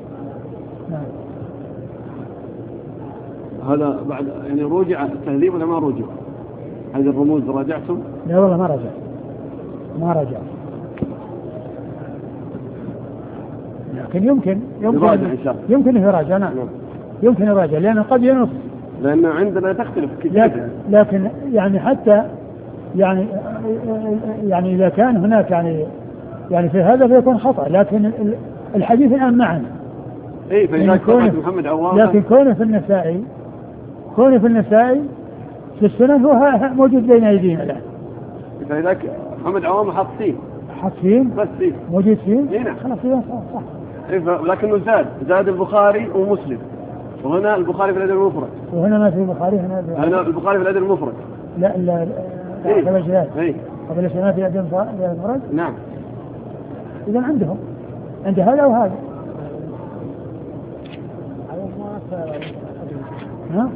هذا بعد يعني رجع التهذيب ولا ما رجع؟ هذه الرموز راجعتم؟ لا والله ما رجع ما رجع لكن يمكن يمكن يمكن يراجع. نعم يمكن يراجع لأنه قد ينص لأن عندنا تختلف كثير لكن, لكن يعني حتى يعني يعني إذا كان هناك يعني يعني في هذا فيكون خطأ لكن الحديث الآن معنا. إيه فإذا كونه محمد عوام لكن كونه في النسائي كونه في النسائي في السنن هو موجود بين أيدينا الآن. فإذا محمد عوام حط سين حط سين بس سين موجود سين هنا خلاص صح صح. إيه لكنه زاد زاد البخاري ومسلم وهنا البخاري في الأدب المفرد وهنا ما في البخاري هنا هنا البخاري في الأدب المفرد. لا لا قبل شهاد إيه قبل شهاد في الأدب المفرد. نعم. إذا عندهم عند هذا وهذا ها؟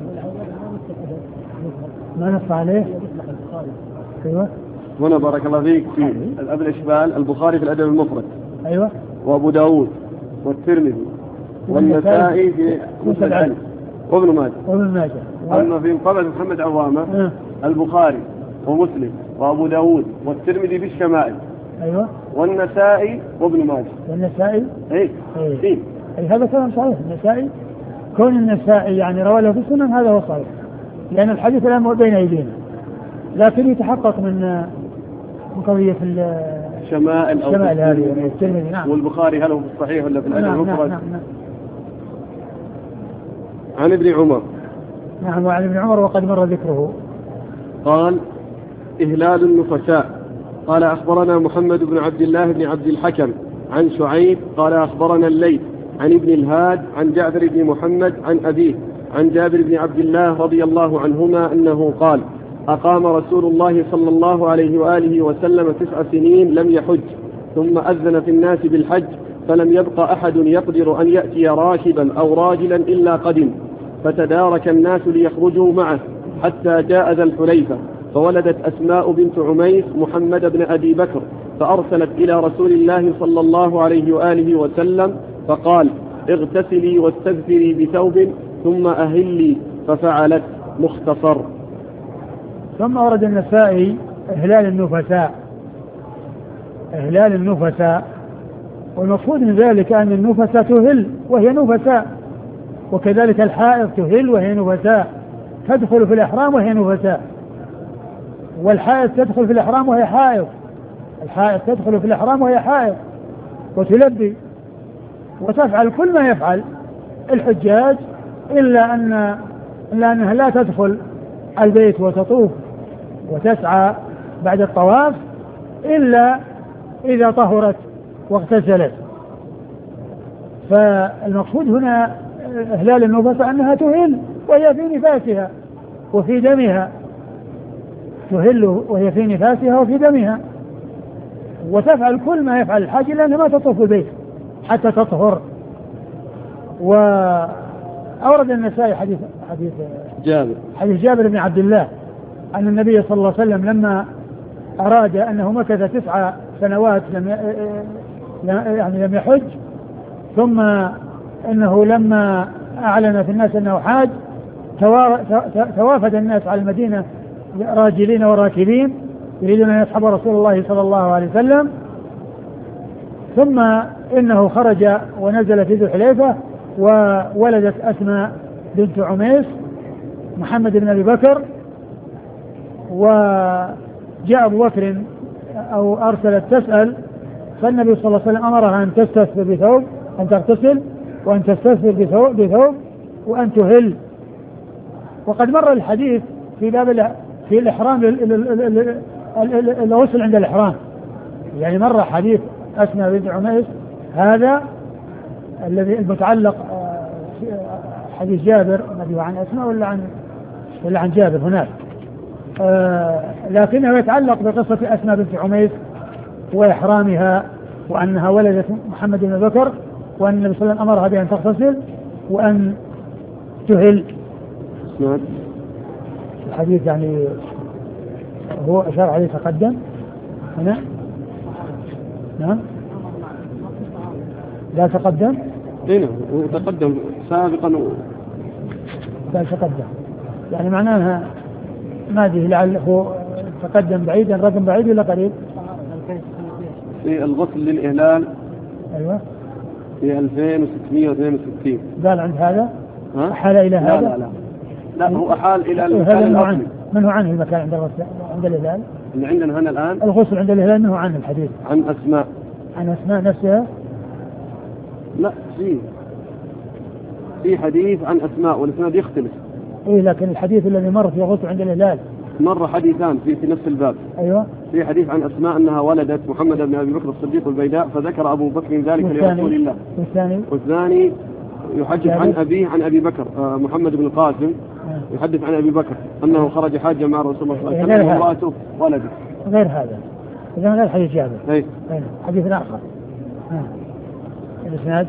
ما نص عليه. ايوه. هنا بارك الله فيك في الأب الإشبال البخاري في الأدب المفرد. ايوه. وأبو داود والترمذي والنسائي في مسند العلم وابن ماجه. وابن ماجه. أما في طبعة محمد عوامة أه. البخاري ومسلم وأبو داود والترمذي في الشمائل. ايوه. والنسائي وابن ماجه. والنسائي. اي اي اي هذا كلام صحيح. النسائي كون النسائي يعني روى له في السنن هذا هو صحيح، لأن الحديث الآن بين أيدينا، لكن يتحقق من من قضية الشمائل أو الشمائل هذه الترمذي. نعم. والبخاري هل هو في الصحيح ولا في الأدب المفرد؟ نعم نعم نعم. عن ابن عمر. نعم. وعن ابن عمر وقد مر ذكره. قال: إهلال النفساء. قال: أخبرنا محمد بن عبد الله بن عبد الحكم عن شعيب قال: أخبرنا الليث عن ابن الهاد عن جعفر بن محمد عن أبيه عن جابر بن عبد الله رضي الله عنهما أنه قال: أقام رسول الله صلى الله عليه وآله وسلم تسع سنين لم يحج، ثم أذن في الناس بالحج، فلم يبق أحد يقدر أن يأتي راكبا أو راجلا إلا قدم، فتدارك الناس ليخرجوا معه حتى جاء ذا الحليفة، فولدت أسماء بنت عميس محمد بن أبي بكر، فأرسلت إلى رسول الله صلى الله عليه وآله وسلم فقال: اغتسلي واستغفري بثوب ثم أهلي، ففعلت. مختصر. ثم ورد النسائي إهلال النفساء. إهلال النفساء، والمقصود من ذلك أن النفساء تهل وهي نفساء، وكذلك الحائض تهل وهي نفساء، تدخل في الإحرام وهي نفساء، والحائض تدخل في الإحرام وهي حائض، الحائض تدخل في الإحرام وهي حائض وتلبي وتفعل كل ما يفعل الحجاج، إلا أن إلا أنها لا تدخل البيت وتطوف وتسعى بعد الطواف إلا إذا طهرت واغتسلت. فالمقصود هنا إهلال النفس أنها تهل وهي في نفاسها وفي دمها، تهل وهي في نفاسها وفي دمها، وتفعل كل ما يفعل الحاج لأنها ما تطوف البيت حتى تطهر. وأورد النسائي حديث حديث جابر حديث جابر بن عبد الله أن النبي صلى الله عليه وسلم لما أراد أنه مكث تسع سنوات لم يعني لم يحج، ثم أنه لما أعلن في الناس أنه حاج توافد الناس على المدينة راجلين وراكبين يريدون أن يصحبوا رسول الله صلى الله عليه وسلم، ثم إنه خرج ونزل في ذي الحليفة وولدت أسماء بنت عميس محمد بن أبي بكر، وجاء أبو بكر أو أرسلت تسأل، فالنبي صلى الله عليه وسلم أمرها أن تستثفر بثوب، أن تغتسل وأن تستثفر بثوب, بثوب وأن تهل. وقد مر الحديث في باب في الإحرام الغسل عند الإحرام، يعني مر حديث أسماء بنت عميس هذا الذي المتعلق حديث جابر الذي عن أسماء ولا عن ولا عن جابر هناك، آه لكنه يتعلق بقصة أسماء بنت عميس وإحرامها، وأنها ولدت محمد بن بكر، وأن النبي صلى الله عليه وسلم أمرها بأن تغتسل وأن تهل. الحديث يعني هو أشار عليه تقدم هنا. نعم لا تقدم هنا وتقدم سابقا و... لا تقدم يعني معناها ما أدري لعله تقدم بعيدا رقم بعيد ولا قريب. في الغسل للإهلال أيوة في ألفين وستمائة واثنين وستين قال عند هذا ها؟ أحال إلى هذا. لا لا لا لا هو أحال إلى المكان الأصلي. من هو عنه المكان عند الغسل عند الهلال اللي عندنا هنا الآن الغسل عند الهلال منه عنه الحديث عن أسماء عن أسماء نفسها. لا في في حديث عن أسماء والإسناد يختلف. إيه لكن الحديث الذي مر في غسل عند الهلال مر حديثان في في نفس الباب. أيوة في حديث عن أسماء أنها ولدت محمد بن أبي بكر الصديق البيداء، فذكر أبو بكر ذلك لرسول الله. والثاني والثاني يحدث عن أبيه عن أبي بكر محمد بن القاسم يحدث عن أبي بكر أنه خرج حاجا مع رسول الله صلى الله عليه وسلم وامرأته ولدت. غير هذا إذا غير حديث جابر. أي حديث آخر. الإسناد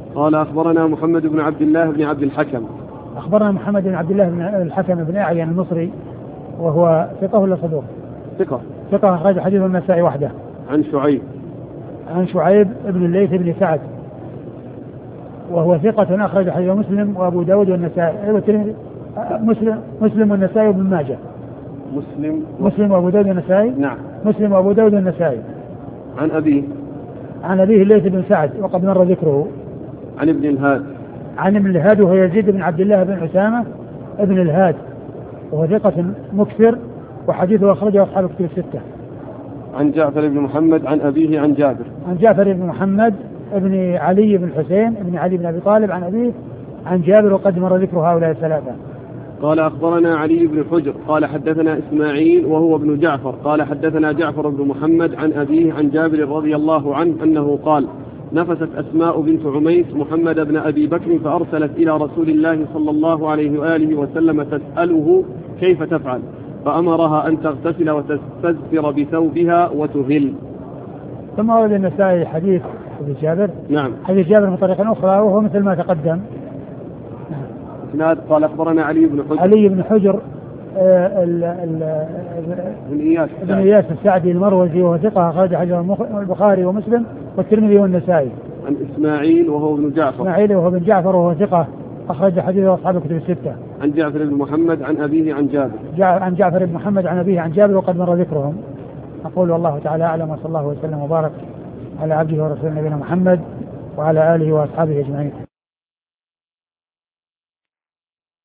قال أخبرنا محمد بن عبد الله بن عبد الحكم. أخبرنا محمد بن عبد الله بن الحكم بن أعين المصري وهو ثقة ولا صدوق؟ ثقة. ثقة أخرج حديث النسائي وحده. عن شعيب. عن شعيب بن الليث بن سعد وهو ثقة أخرج حديث مسلم وأبو داود والنسائي والترمذي مسلم مسلم والنسائي وابن ماجه. مسلم و... مسلم وأبو داود والنسائي. نعم. مسلم وأبو داود والنسائي. عن أبيه. عن أبيه الليث بن سعد وقد مر ذكره. عن ابن الهاد. عن ابن الهاد وهو يزيد بن عبد الله بن أسامة ابن الهاد وهو ثقة مكثر وحديثه أخرجه أصحاب الكتب الستة. عن جعفر بن محمد عن أبيه عن جابر. عن جعفر بن محمد ابن علي بن الحسين ابن علي بن أبي طالب عن أبيه عن جابر وقد مر ذكر هؤلاء الثلاثة. قال أخبرنا علي بن حجر قال حدثنا إسماعيل وهو ابن جعفر قال حدثنا جعفر بن محمد عن أبيه عن جابر رضي الله عنه أنه قال نفست أسماء بنت عميس محمد بن أبي بكر فأرسلت إلى رسول الله صلى الله عليه وآله وسلم تسأله كيف تفعل فأمرها أن تغتسل وتستذفر بثوبها وتهل. ثم ورد النسائي حديث حديث جابر. نعم. حديث جابر من طريق أخرى وهو مثل ما تقدم. إسناد قال أخبرنا علي بن حجر. علي بن حجر آه ال ال بن إياس بن إياس السعدي المروزي وهو ثقة أخرج حديث البخاري ومسلم والترمذي والنسائي. عن إسماعيل وهو ابن جعفر. إسماعيل وهو ابن جعفر وهو ثقة أخرج حديثه أصحاب الكتب الستة. عن جعفر بن محمد عن أبيه عن جابر. جع... عن جعفر بن محمد عن أبيه عن جابر وقد مر ذكرهم. أقول والله تعالى أعلم وصلى الله وسلم وبارك على عبده ورسوله نبينا محمد وعلى آله وأصحابه أجمعين.